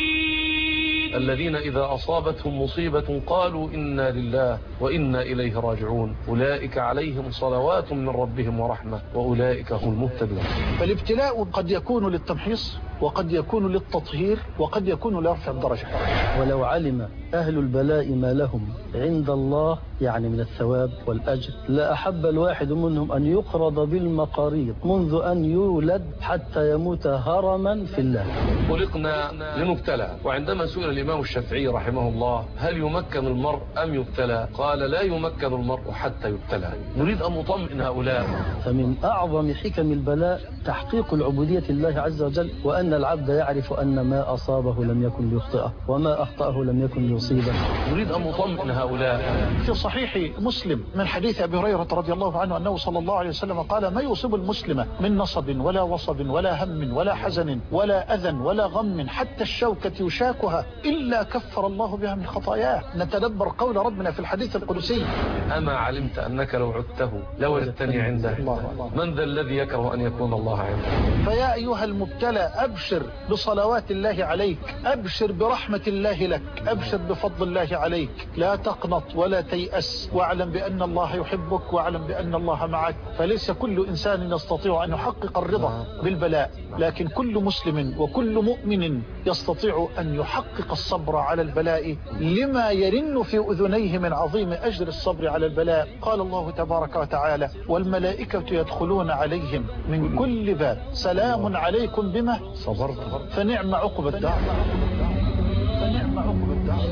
الذين إذا أصابتهم مصيبة قالوا إنا لله وإنا إليه راجعون أولئك عليهم صلوات من ربهم ورحمة وأولئك هم المهتدون. فالابتلاء قد يكون للتمحيص وقد يكون للتطهير وقد يكون لرفع الدرجة. ولو علم أهل البلاء ما لهم عند الله يعني من الثواب والأجر لأحب الواحد منهم أن يقرض بالمقاريض منذ أن يولد حتى يموت هرما في الله. خلقنا لنبتلى، وعندما سئل الإمام الشافعي رحمه الله هل يمكن المرء أم يبتلى؟ قال لا يمكن المرء حتى يبتلى. نريد أن نطمئن هؤلاء. فمن أعظم حكم البلاء تحقيق العبودية لله عز وجل، وأن لأن العبد يعرف أن ما أصابه لم يكن ليخطئه وما أخطأه لم يكن ليصيبه. نريد أن نطمئن هؤلاء. في صحيح مسلم من حديث أبي هريرة رضي الله عنه أنه صلى الله عليه وسلم قال: ما يصيب المسلم من نصب ولا وصب ولا هم ولا حزن ولا أذى ولا غم حتى الشوكة يشاكها إلا كفر الله بها من خطاياه. نتدبر قول ربنا في الحديث القدسي: أما علمت أنك لو عدته لوجدتني عنده. من ذا الذي يكره أن يكون الله عنده؟ فيا أيها المبتلى أبشر بصلوات الله عليك، أبشر برحمة الله لك، أبشر بفضل الله عليك، لا تقنط ولا تيأس، واعلم بأن الله يحبك، واعلم بأن الله معك. فليس كل إنسان يستطيع أن يحقق الرضا بالبلاء، لكن كل مسلم وكل مؤمن يستطيع أن يحقق الصبر على البلاء لما يرن في أذنيه من عظيم أجر الصبر على البلاء. قال الله تبارك وتعالى: والملائكة يدخلون عليهم من كل باب سلام عليكم بما صبرتم فنعم عقبى الدار. فنعم عقبى الدار.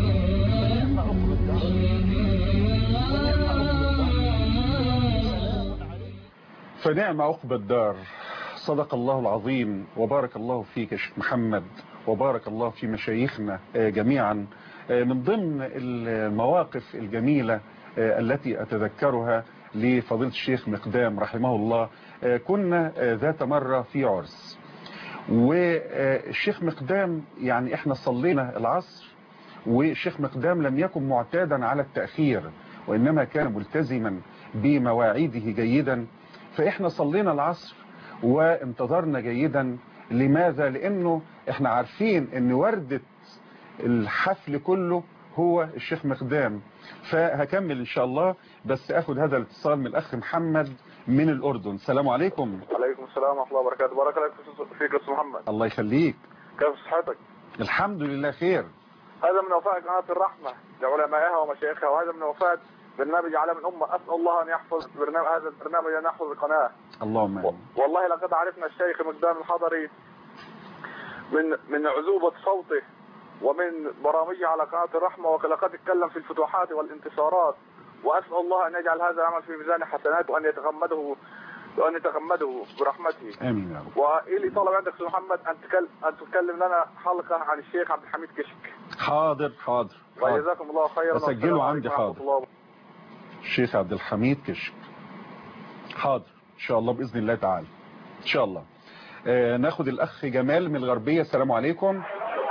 فنعم عقبى الدار. صدق الله العظيم، وبارك الله فيك يا شيخ محمد، وبارك الله في مشايخنا جميعا. من ضمن المواقف الجميلة التي أتذكرها لفضيلة الشيخ مقدام رحمه الله، كنا ذات مرة في عرس، والشيخ مقدام يعني احنا صلينا العصر، والشيخ مقدام لم يكن معتادا على التأخير، وإنما كان ملتزما بمواعيده جيدا. فإحنا صلينا العصر وانتظرنا جيدا. لماذا؟ لأنه احنا عارفين ان وردة الحفل كله هو الشيخ مقدام. فهكمل ان شاء الله، بس اخد هذا الاتصال من الاخ محمد من الاردن. السلام عليكم. وعليكم السلام ورحمه الله وبركاته. بارك الله فيك يا استاذ محمد. الله يخليك. كيف صحتك؟ الحمد لله خير. هذا من وفاء قناه الرحمه لعلمائها ومشايخها، وهذا من وفاء برنامج عالم الامه. اسال الله ان يحفظ هذا البرنامج، ان يحفظ القناه. اللهم امين. والله لقد عرفنا الشيخ مقدام الحضري من عذوبه صوته ومن برامجه على قناه الرحمه، ولقد اتكلم في الفتوحات والانتصارات، واسال الله ان يجعل هذا العمل في ميزان حسناته وان يتغمده برحمته. امين يا رب. والي طلب عندك استاذ محمد ان تتكلم لنا حلقه عن الشيخ عبد الحميد كشك. حاضر حاضر. وجزاكم الله خيرا. اسجله عندي. حاضر. الشيخ عبد الحميد كشك. حاضر ان شاء الله باذن الله تعالى ان شاء الله. ناخد الاخ جمال من الغربيه. السلام عليكم.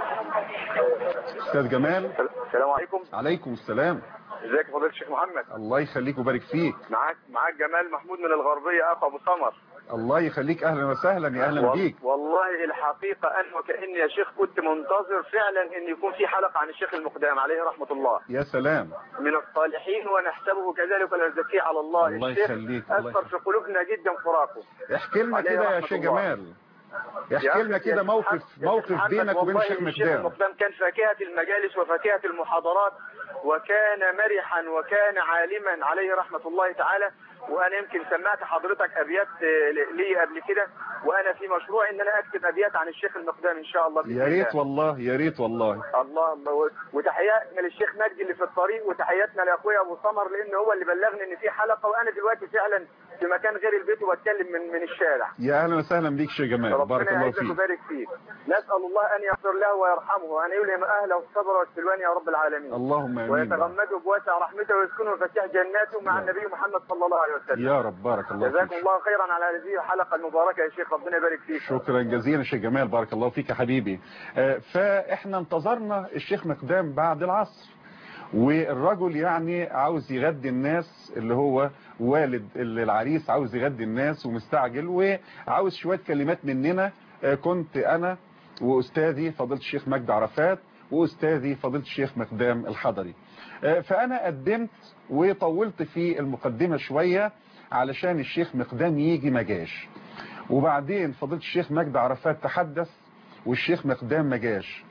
استاذ جمال. السلام عليكم. عليكم السلام. ازيك يا فضيله الشيخ محمد؟ الله يخليك ويبارك فيك. معاك جمال محمود من الغربيه، اخو ابو سمر. الله يخليك. اهلا وسهلا. يا اهلا بيك. والله الحقيقه انا وكاني يا شيخ كنت منتظر فعلا ان يكون في حلقه عن الشيخ المقدام عليه رحمه الله. يا سلام. من الصالحين ونحسبه كذلك ولا نزكيه على الله. الله يخليك. اثر في قلوبنا جدا فراقه. احكي لنا كده يا شيخ جمال، احكي لنا كده موقف بينك وبين الشيخ مقدام. كان فاكهة المجالس وفاكهة المحاضرات، وكان مرحا وكان عالما عليه رحمة الله تعالى. وانا يمكن سمعت حضرتك ابيات لي قبل كده، وانا في مشروع ان انا اكتب ابيات عن الشيخ المقدام ان شاء الله. يا ريت والله، يا ريت والله. الله. وتحياتنا للشيخ مجدي اللي في الطريق، وتحياتنا لاخويا ابو سمر لان هو اللي بلغني ان في حلقه، وانا دلوقتي فعلا في مكان غير البيت وبتكلم من الشارع. يا اهلا وسهلا بيك شيخ جمال. بارك الله فيك. ربنا يبارك فيك. نسال الله ان يغفر له ويرحمه وان يلهم اهله الصبر والسلوان يا رب العالمين. اللهم امين. ويتغمده بواسع رحمته ويسكنه فسيح جناته مع النبي محمد صلى الله عليه وسلم. يا رب. بارك الله فيك. جزاكم الله خيرا على هذه الحلقه المباركه يا شيخ. ربنا يبارك فيك. شكرا جزيلا شيخ جمال. بارك الله فيك يا حبيبي. فاحنا انتظرنا الشيخ مقدام بعد العصر، والرجل يعني عاوز يغدي الناس، اللي هو والد العريس عاوز يغدي الناس ومستعجل وعاوز شوية كلمات مننا. كنت انا واستاذي فضيلة الشيخ مجدي عرفات واستاذي فضيلة الشيخ مقدام الحضري. فانا قدمت وطولت في المقدمة شوية علشان الشيخ مقدام يجي ما جاش، وبعدين فضيلة الشيخ مجدي عرفات تحدث والشيخ مقدام ما جاش.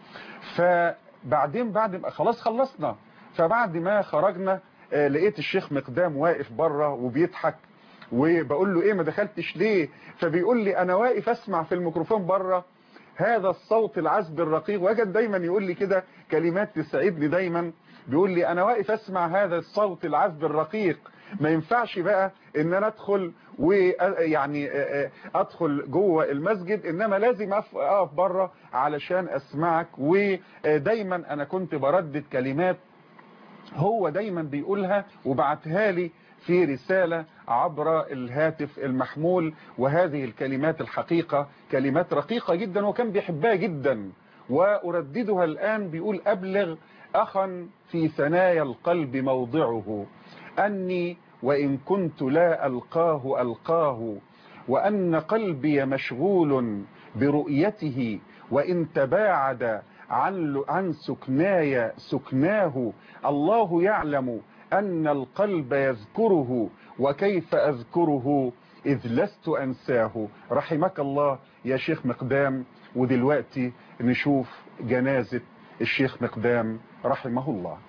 فبعدين بعد ما خلاص خلصنا، فبعد ما خرجنا لقيت الشيخ مقدام واقف بره وبيضحك، وبقول له ايه ما دخلتش ليه؟ فبيقول لي انا واقف اسمع في الميكروفون بره هذا الصوت العذب الرقيق. وجد دايما يقول لي كده كلمات تسعدني دايما، بيقول لي انا واقف اسمع هذا الصوت العذب الرقيق ما ينفعش بقى ان انا ادخل ويعني ادخل جوه المسجد، انما لازم اقف بره علشان اسمعك. ودايما انا كنت بردد كلمات هو دايما بيقولها وبعتها لي في رسالة عبر الهاتف المحمول، وهذه الكلمات الحقيقة كلمات رقيقة جدا وكان بيحبها جدا، وأرددها الآن. بيقول: أبلغ أخا في ثنايا القلب موضعه أني وإن كنت لا ألقاه وأن قلبي مشغول برؤيته، وإن تباعد عن سكناي سكناه، الله يعلم أن القلب يذكره وكيف أذكره إذ لست أنساه. رحمك الله يا شيخ مقدام. ودلوقتي نشوف جنازة الشيخ مقدام رحمه الله.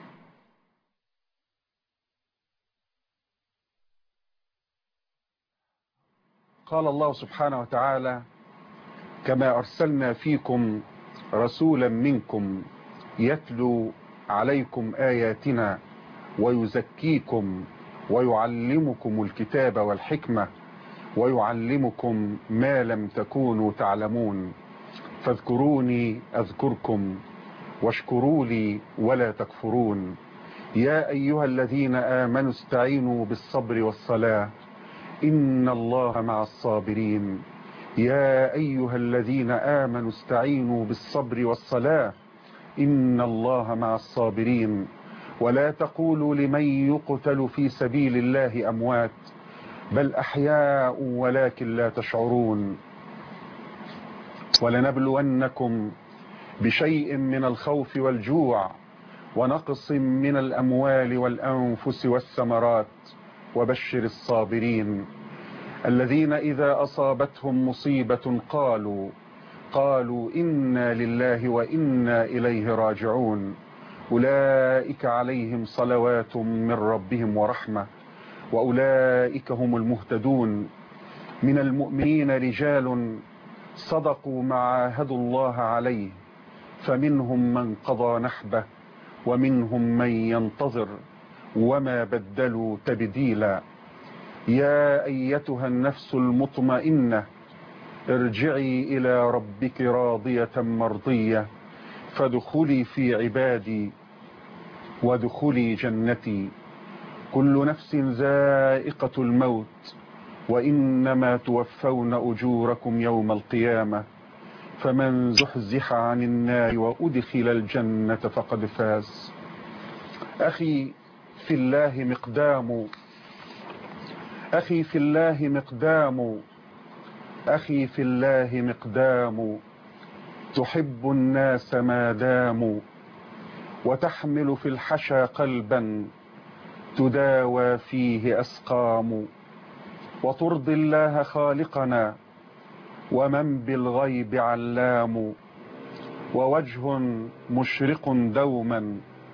قال الله سبحانه وتعالى: كما أرسلنا فيكم رسولا منكم يتلو عليكم آياتنا ويزكيكم ويعلمكم الكتاب والحكمة ويعلمكم ما لم تكونوا تعلمون، فاذكروني أذكركم واشكروا لي ولا تكفرون. يا أيها الذين آمنوا استعينوا بالصبر والصلاة إن الله مع الصابرين. يا أيها الذين آمنوا استعينوا بالصبر والصلاة إن الله مع الصابرين. ولا تقولوا لمن يقتل في سبيل الله أموات بل أحياء ولكن لا تشعرون. ولنبلونكم بشيء من الخوف والجوع ونقص من الأموال والأنفس والثمرات وبشر الصابرين الذين إذا أصابتهم مصيبة قالوا إنا لله وإنا إليه راجعون. أولئك عليهم صلوات من ربهم ورحمة وأولئك هم المهتدون. من المؤمنين رجال صدقوا ما عاهدوا الله عليه فمنهم من قضى نحبه ومنهم من ينتظر وما بدلوا تبديلا. يا أيتها النفس المطمئنة ارجعي إلى ربك راضية مرضية فادخلي في عبادي وادخلي جنتي. كل نفس ذائقة الموت وإنما توفون أجوركم يوم القيامة فمن زحزح عن النار وأدخل الجنة فقد فاز. أخي في الله مقدام، أخي في الله مقدام، أخي في الله مقدام، تحب الناس ما داموا وتحمل في الحشا قلبا تداوى فيه أسقام، وترضي الله خالقنا ومن بالغيب علام، ووجه مشرق دوما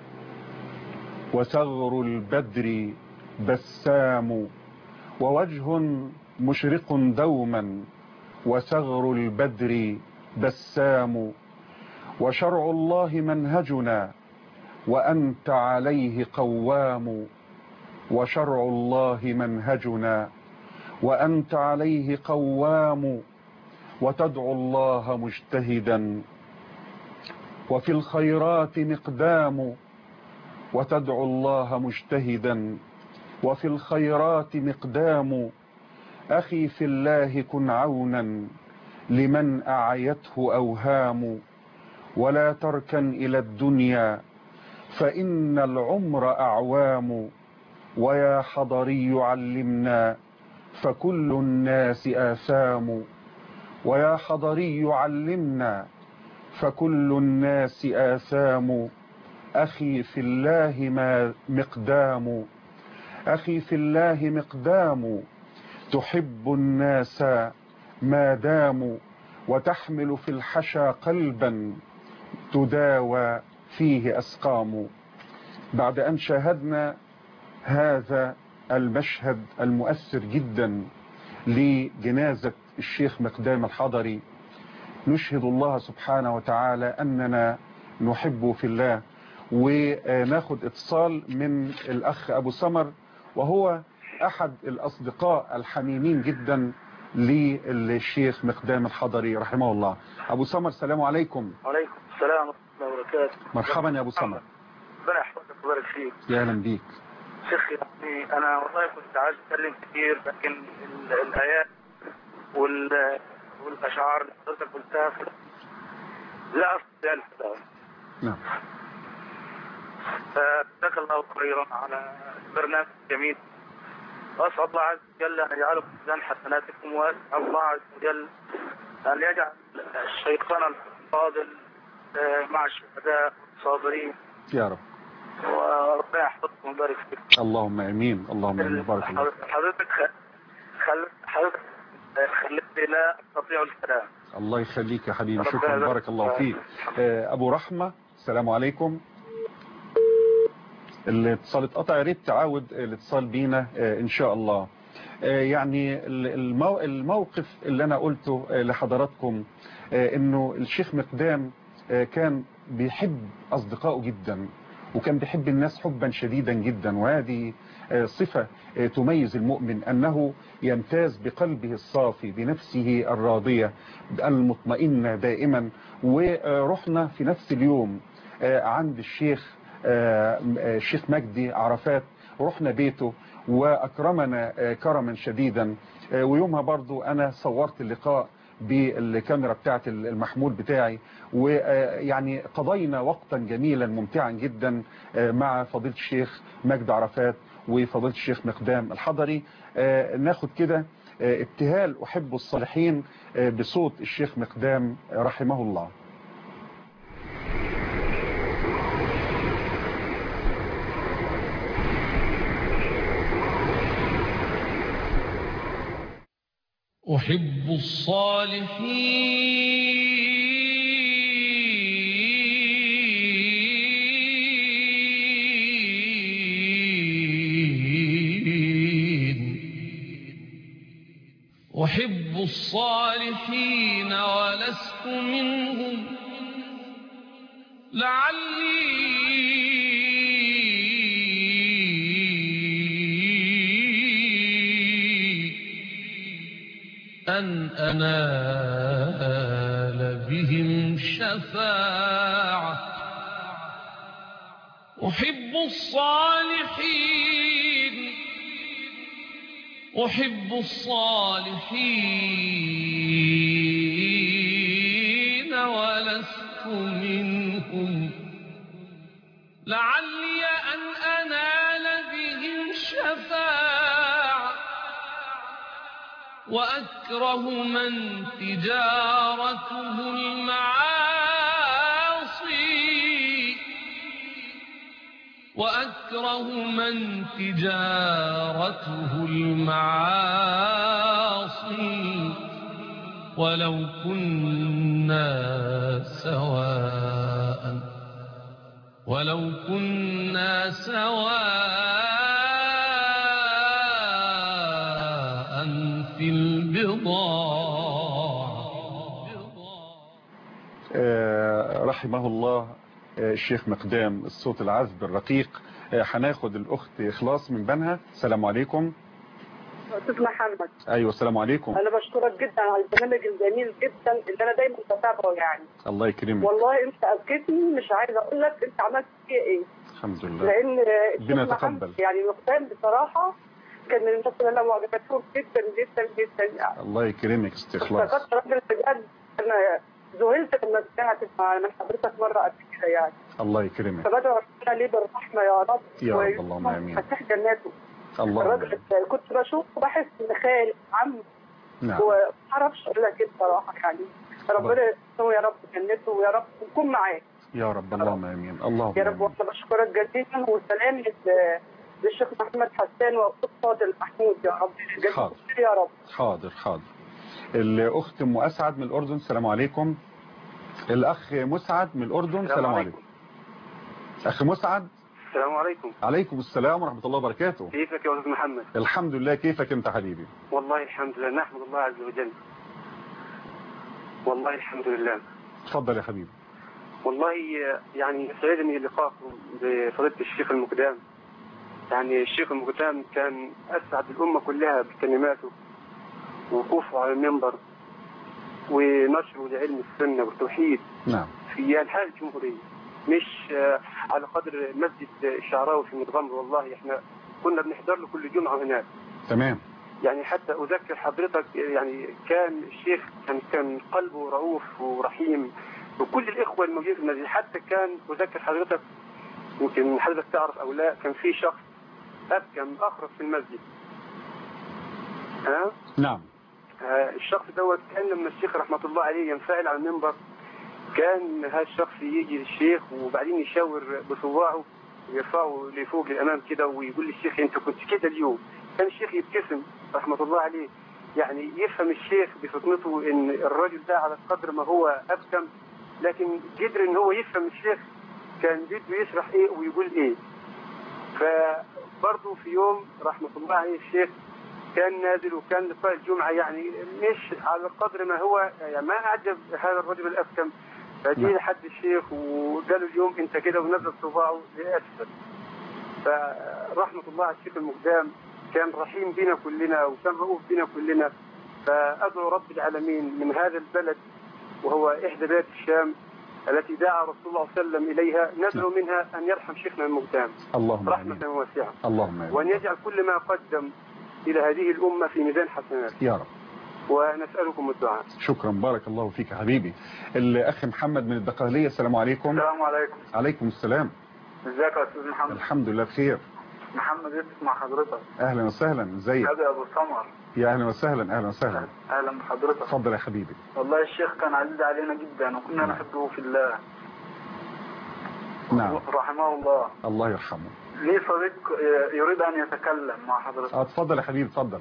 وثغر البدر بسام، ووجه مشرق دوما وثغر البدر بسام، وشرع الله منهجنا وأنت عليه قوام، وشرع الله منهجنا وأنت عليه قوام، وتدعو الله مجتهدا وفي الخيرات مقدام، وتدعو الله مجتهدا وفي الخيرات مقدام. أخي في الله كن عونا لمن أعيته أوهام، ولا تركن إلى الدنيا فإن العمر أعوام، ويا حضري علمنا فكل الناس آثام، ويا حضري علمنا فكل الناس آثام. أخي في الله ما مقدام، أخي في الله مقدام، تحب الناس ما داموا وتحمل في الحشا قلبا تداوى فيه أسقام. بعد أن شاهدنا هذا المشهد المؤثر جدا لجنازة الشيخ مقدام الحضري، نشهد الله سبحانه وتعالى أننا نحبه في الله. وناخد اتصال من الأخ أبو سمر وهو أحد الأصدقاء الحميمين جدا للشيخ مقدام الحضري رحمه الله. أبو سمر السلام عليكم. وعليكم السلام ورحمة الله وبركاته. مرحبا يا أبو سمر. ربنا يحفظك ويبارك فيك. يا أهلا بيك. شيخ يعني أنا والله كنت عايز أتكلم كتير، لكن الآيات والأشعار اللي حضرتك قلتها لا أستطيع الحداثة. نعم. فجزاك الله خيرا على البرنامج الجميل، وأسأل الله عز وجل أن يجعله في ميزان حسناتكم، وأسأل الله عز وجل أن يجعل شيخنا الفاضل مع الشهداء والصابرين يا رب، وربنا يحفظكم ويبارك فيكم. اللهم امين. اللهم امين. بارك الله. حضرتك خلتني لا استطيع الكلام. الله يخليك يا حبيبي، شكرا، بارك الله فيك. ابو رحمه السلام عليكم. الاتصال اتقطع، يا ريت تعاود الاتصال بينا ان شاء الله. يعني الموقف اللي انا قلته لحضراتكم انه الشيخ مقدام كان بيحب اصدقائه جدا، وكان بيحب الناس حبا شديدا جدا، وهذه صفة تميز المؤمن، أنه يمتاز بقلبه الصافي، بنفسه الراضية المطمئنة دائما. ورحنا في نفس اليوم عند الشيخ مجدي عرفات، رحنا بيته وأكرمنا كرما شديدا. ويومها برضو أنا صورت اللقاء بالكاميرا بتاعت المحمول بتاعي، ويعني قضينا وقتا جميلا ممتعا جدا مع فضيلة الشيخ مجدي عرفات وفضيلة الشيخ مقدام الحضري. ناخد كده ابتهال أحب الصالحين بصوت الشيخ مقدام رحمه الله. أحب الصالحين أحب الصالحين ولست منهم لعلي أن أنال بهم شفاعة. أحب الصالحين أحب الصالحين ولست منهم لعلي أن أنال بهم شفاعة. وأكره من تجارته المعاصي وأكره من تجارته المعاصي ولو كنا سواء ولو كنا سواء في البضاعة. رحمه الله الشيخ مقدام، الصوت العذب الرقيق. هناخد الأخت إخلاص من بنها. السلام عليكم. أستاذ محمد. أيوة السلام عليكم. أنا بشكرك جدا على البرنامج الجميل جدا اللي أنا دايما بتابعه يعني. الله يكرمك. والله أنت أبكتني، مش عايزة أقول لك أنت عملت فيها إيه. الحمد لله. لأن ربنا يتقبل. يعني مقدام بصراحة كان من الناس اللي أنا معجبتهم جدا جدا جدا يعني. الله يكرمك استخلاص. افتكرت راجل بجد، أنا ذهلت لما سمعت من حضرتك مرة قبل كده يعني. الله يكرمك. فبدأ ربنا ليه بالرحمة يا رب. يا رب اللهم آمين. فتح جناته. الله. الراجل كنت بشوفه بحس إن خالي عم. نعم. وما اعرفش اقول لك ايه بصراحه يعني. ربنا يسلمه يا رب جنته، ويا رب نكون معاه يا رب اللهم امين. اللهم يا رب. وانا بشكرك جزيلا، وسلام للشيخ محمد حسان والاستاذ فاضل محمود يا رب. حاضر يا رب. حاضر حاضر. الاخت ام اسعد من الاردن. السلام عليكم. الاخ مسعد من الاردن. السلام عليكم. اخ مسعد. السلام عليكم. عليكم السلام ورحمة الله وبركاته. كيفك يا أستاذ محمد؟ الحمد لله. كيفك أنت حبيبي؟ والله الحمد لله، نحمد الله عز وجل. والله الحمد لله. تفضل يا حبيبي. والله يعني سعدني لقاءكم بفضيلة الشيخ المقدام. يعني الشيخ المقدام كان أسعد الأمة كلها بكلماته ووقوفه على المنبر ونشره لعلم السنة والتوحيد نعم في أنحاء الجمهورية، مش على قدر مسجد الشعراوي في متغمر. والله احنا كنا بنحضر له كل جمعة هناك. تمام. يعني حتى أذكر حضرتك يعني كان الشيخ كان قلبه رؤوف ورحيم وكل الإخوة الموجودين في المسجد. حتى كان أذكر حضرتك، يمكن حضرتك تعرف أو لا، كان في شخص أبكم أخرس في المسجد. نعم. الشخص دوت كان لما الشيخ رحمة الله عليه ينفعل على المنبر كان هذا الشخص يجي للشيخ وبعدين يشاور بصباعه ويرفعه لفوق للأمام كده ويقول للشيخ أنت كنت كده اليوم. كان الشيخ يبتسم رحمة الله عليه، يعني يفهم الشيخ بفطنته ان الراجل ده على قدر ما هو أبكم لكن قدر ان هو يفهم الشيخ كان بده يشرح ايه ويقول ايه. فبرضه في يوم رحمة الله عليه الشيخ كان نازل وكان لقاء الجمعة يعني مش على قدر ما هو، يعني ما أعجب هذا الرجل الأبكم. فجي لحد الشيخ وقالوا اليوم انت كده ونزل صباعه لأسفل. فرحمة الله على الشيخ المقدام كان رحيم بنا كلنا وكان رؤوف بنا كلنا. فأدعو رب العالمين من هذا البلد وهو إحدى بلاد الشام التي دعا رسول الله صلى الله عليه وسلم إليها، ندعو منها أن يرحم شيخنا المقدام رحمة واسعة، اللهم وأن يجعل كل ما قدم إلى هذه الأمة في ميزان حسنات يا رب. ونسألكم الدعاء. شكرا، بارك الله فيك يا حبيبي. الأخ محمد من الدقهلية، السلام عليكم. السلام عليكم. عليكم السلام. ازيك يا أستاذ محمد؟ الحمد لله بخير. محمد يوسف مع حضرتك. أهلا وسهلا، ازيك؟ أبي أبو سمر. يا أهلا وسهلا. أهلا وسهلا. أهلا بحضرتك. اتفضل يا حبيبي. والله الشيخ كان عزيز علينا جدا وكنا نحبه في الله. نعم. رحمه الله. الله يرحمه. لي صديق يريد أن يتكلم مع حضرتك. اتفضل يا حبيبي، اتفضل.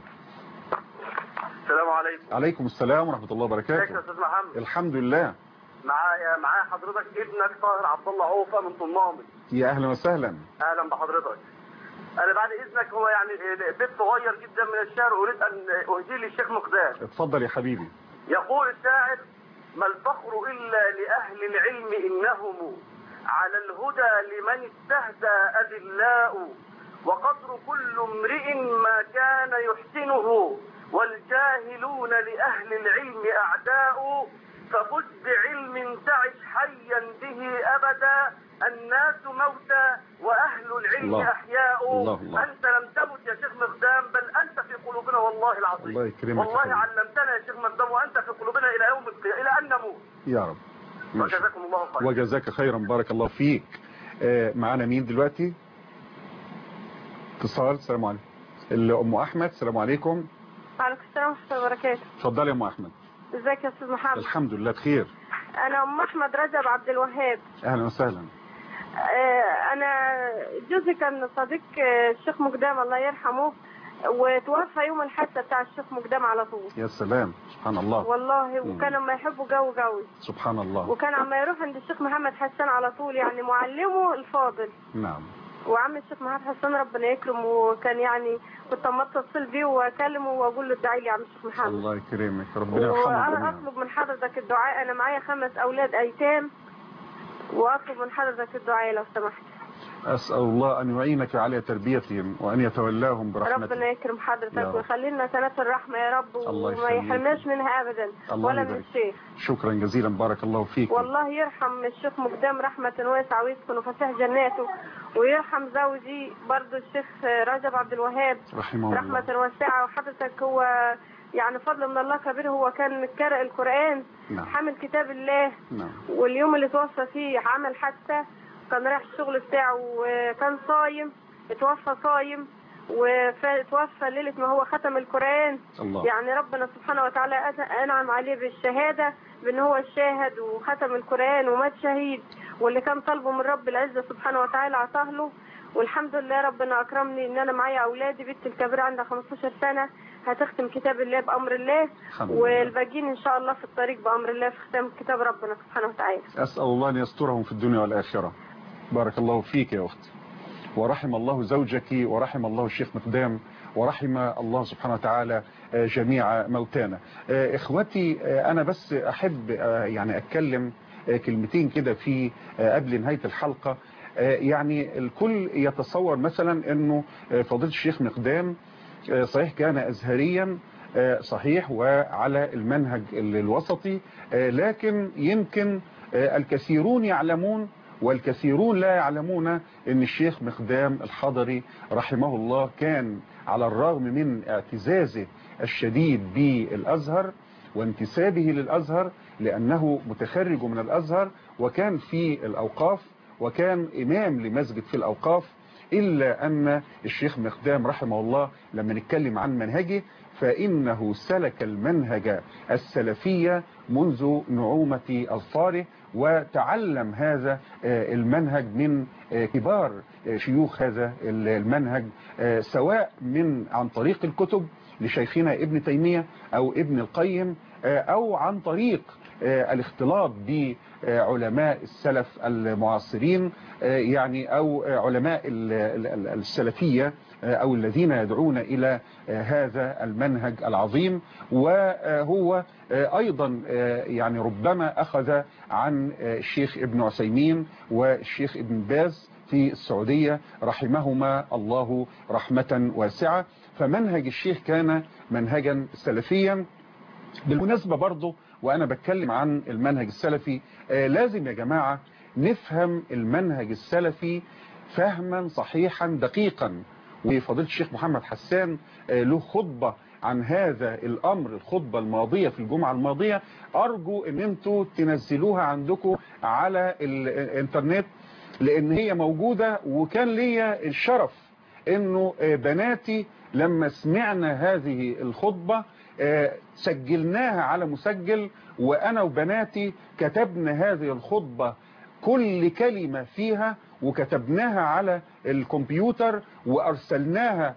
السلام عليكم. عليكم السلام ورحمة الله وبركاته. ازيك يا أستاذ محمد؟ الحمد لله. معايا حضرتك ابنك طاهر عبد الله عوفة من طنامي. يا أهلا وسهلا. أهلا بحضرتك. أنا بعد إذنك هو يعني بيت صغير جدا من الشعر أريد أن أهديه للشيخ مقدام. اتفضل يا حبيبي. يقول الشاعر: ما الفخر إلا لأهل العلم إنهم على الهدى لمن استهدى أذلاء، وقدر كل امرئ ما كان يحسنه، والجاهلون لأهل العلم أعداء، فخذ بعلم تعش حيا به أبدا، الناس موتى وأهل العلم أحياء. الله. أنت لم تمت يا شيخ مقدام بل أنت في قلوبنا والله العظيم. الله يكرمك. والله علمتنا يا شيخ مقدام وأنت في قلوبنا إلى يوم القيامة إلى أن نموت. يا رب. وجزاكم الله خيرا. وجزاك خيرا، بارك الله فيك. معانا مين دلوقتي؟ اتصال. السلام عليكم. أم أحمد، السلام عليكم. وعليكم السلام ورحمة الله وبركاته. اتفضلي يا أم أحمد. ازيك يا أستاذ محمد؟ الحمد لله بخير. أنا أم أحمد رجب عبد الوهاب. أهلا وسهلا. أنا جوزي كان صديق الشيخ مقدام الله يرحمه، وتوفى يوم الحادثة بتاع الشيخ مقدام على طول. يا سلام، سبحان الله. والله وكان ما يحبه قوي. سبحان الله. وكان عما يروح عند الشيخ محمد حسان على طول، يعني معلمه الفاضل. نعم. وعم الشيخ محمد حسان ربنا يكرمه، وكان يعني كنت اما اتصل بيه واكلمه واقول له ادعي لي يا عم الشيخ محمد. الله يكرمك، ربنا يرحمه. وانا اطلب من حضرتك الدعاء، انا معايا 5 أولاد ايتام واطلب من حضرتك الدعاء لو سمحت. أسأل الله أن يعينك على تربيتهم وأن يتولاهم برحمته. ربنا يكرم حضرتك ويخلي لنا سنة الرحمة يا رب، وما يحرمناش منها أبدا ولا من الشيخ. شكرا جزيلا، بارك الله فيك. والله يرحم الشيخ مقدام رحمة واسعة ويسكن فسيح جناته، ويرحم زوجي برضو الشيخ رجب عبد الوهاب رحمه الله رحمة واسعة. وحضرتك هو يعني فضل من الله كبير، هو كان قارئ القرآن. نعم. حامل كتاب الله. نعم. واليوم اللي توفى فيه عمل حادثة، كان رايح الشغل بتاعه وكان صايم، اتوفى صايم، وتوفى ليلة ما هو ختم القرآن. الله. يعني ربنا سبحانه وتعالى أنعم عليه بالشهادة بأن هو الشاهد وختم القرآن ومات شهيد، واللي كان طالبه من رب العزة سبحانه وتعالى عطاه له. والحمد لله ربنا أكرمني إن أنا معايا أولادي، بنت الكبيرة عندها 15 سنة هتختم كتاب الله بأمر الله، والباقيين إن شاء الله في الطريق بأمر الله في ختام كتاب ربنا سبحانه وتعالى. أسأل الله أن يسترهم في الدنيا والآخرة. بارك الله فيك يا أختي، ورحم الله زوجك ورحم الله الشيخ مقدام ورحم الله سبحانه وتعالى جميع موتانا. إخوتي، أنا بس أحب يعني أتكلم كلمتين كده في قبل نهاية الحلقة. يعني الكل يتصور مثلا أنه فضيلة الشيخ مقدام صحيح كان أزهريا صحيح وعلى المنهج الوسطي، لكن يمكن الكثيرون يعلمون والكثيرون لا يعلمون أن الشيخ مقدام الحضري رحمه الله كان على الرغم من اعتزازه الشديد بالأزهر وانتسابه للأزهر لأنه متخرج من الأزهر وكان في الأوقاف وكان إمام لمسجد في الأوقاف، إلا أن الشيخ مقدام رحمه الله لما نتكلم عن منهجه فإنه سلك المنهج السلفية منذ نعومة أظفاره وتعلم هذا المنهج من كبار شيوخ هذا المنهج، سواء عن طريق الكتب لشيخنا ابن تيمية أو ابن القيم أو عن طريق الاختلاط بعلماء السلف المعاصرين يعني أو علماء السلفية أو الذين يدعون إلى هذا المنهج العظيم. وهو أيضا يعني ربما أخذ عن الشيخ ابن عثيمين والشيخ ابن باز في السعودية رحمهما الله رحمة واسعة. فمنهج الشيخ كان منهجا سلفيا. بالمناسبة برضو وأنا بتكلم عن المنهج السلفي لازم يا جماعة نفهم المنهج السلفي فهما صحيحا دقيقا. وفضيلة الشيخ محمد حسان له خطبة عن هذا الأمر الخطبة الماضية في الجمعة الماضية، أرجو أن انتوا تنزلوها عندكم على الانترنت لأن هي موجودة. وكان لي الشرف أنه بناتي لما سمعنا هذه الخطبة سجلناها على مسجل، وأنا وبناتي كتبنا هذه الخطبة كل كلمة فيها وكتبناها على الكمبيوتر وأرسلناها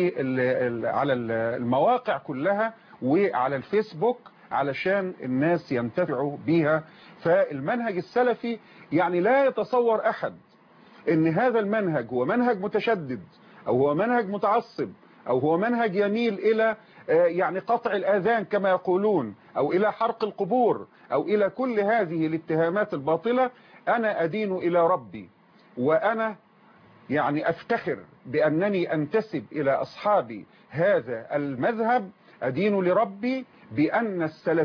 على المواقع كلها وعلى الفيسبوك علشان الناس ينتفعوا بيها. فالمنهج السلفي يعني لا يتصور أحد ان هذا المنهج هو منهج متشدد او هو منهج متعصب او هو منهج يميل الى يعني قطع الاذان كما يقولون او الى حرق القبور او الى كل هذه الاتهامات الباطلة. انا ادين الى ربي وانا يعني افتخر بانني انتسب الى اصحاب هذا المذهب. ادين لربي بان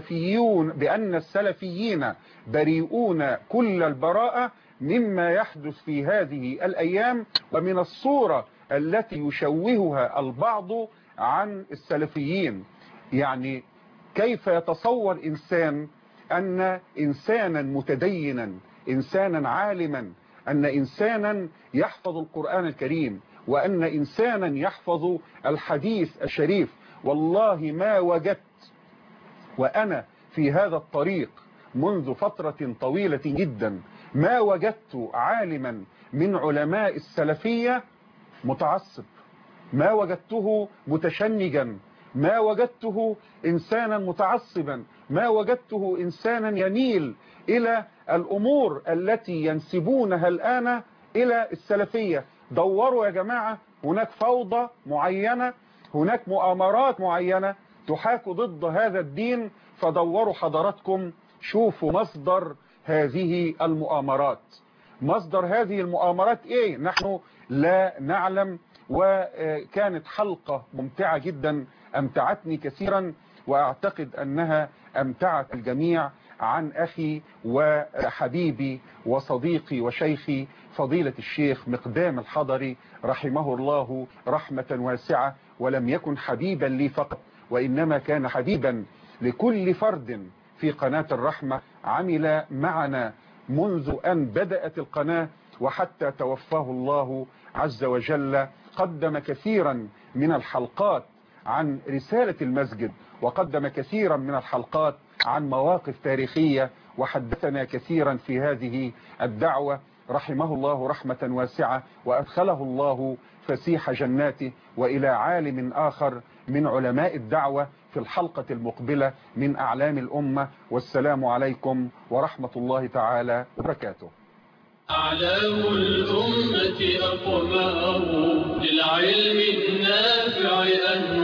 السلفيين بريئون كل البراءة مما يحدث في هذه الايام ومن الصورة التي يشوهها البعض عن السلفيين. يعني كيف يتصور انسان ان انسانا متدينا انسانا عالما ان انسانا يحفظ القرآن الكريم وان انسانا يحفظ الحديث الشريف. والله ما وجدت وانا في هذا الطريق منذ فترة طويلة جدا ما وجدت عالما من علماء السلفية متعصب، ما وجدته متشنجا، ما وجدته انسانا متعصبا، ما وجدته انسانا يميل الى الامور التي ينسبونها الان الى السلفية. دوروا يا جماعة، هناك فوضى معينة، هناك مؤامرات معينة تحاك ضد هذا الدين، فدوروا حضراتكم شوفوا مصدر هذه المؤامرات. مصدر هذه المؤامرات ايه؟ نحن لا نعلم. وكانت حلقة ممتعة جدا امتعتني كثيرا واعتقد انها امتعت الجميع عن اخي وحبيبي وصديقي وشيخي فضيلة الشيخ مقدام الحضري رحمه الله رحمة واسعة. ولم يكن حبيبا لي فقط وانما كان حبيبا لكل فرد في قناة الرحمة عمل معنا منذ ان بدأت القناة وحتى توفاه الله عز وجل. قدم كثيرا من الحلقات عن رسالة المسجد وقدم كثيرا من الحلقات عن مواقف تاريخية وحدثنا كثيرا في هذه الدعوة رحمه الله رحمة واسعة وأدخله الله فسيح جناته. وإلى عالم آخر من علماء الدعوة في الحلقة المقبلة من أعلام الأمة. والسلام عليكم ورحمة الله تعالى وبركاته. أعلام الأمة أقمار للعلم النافع أنوار.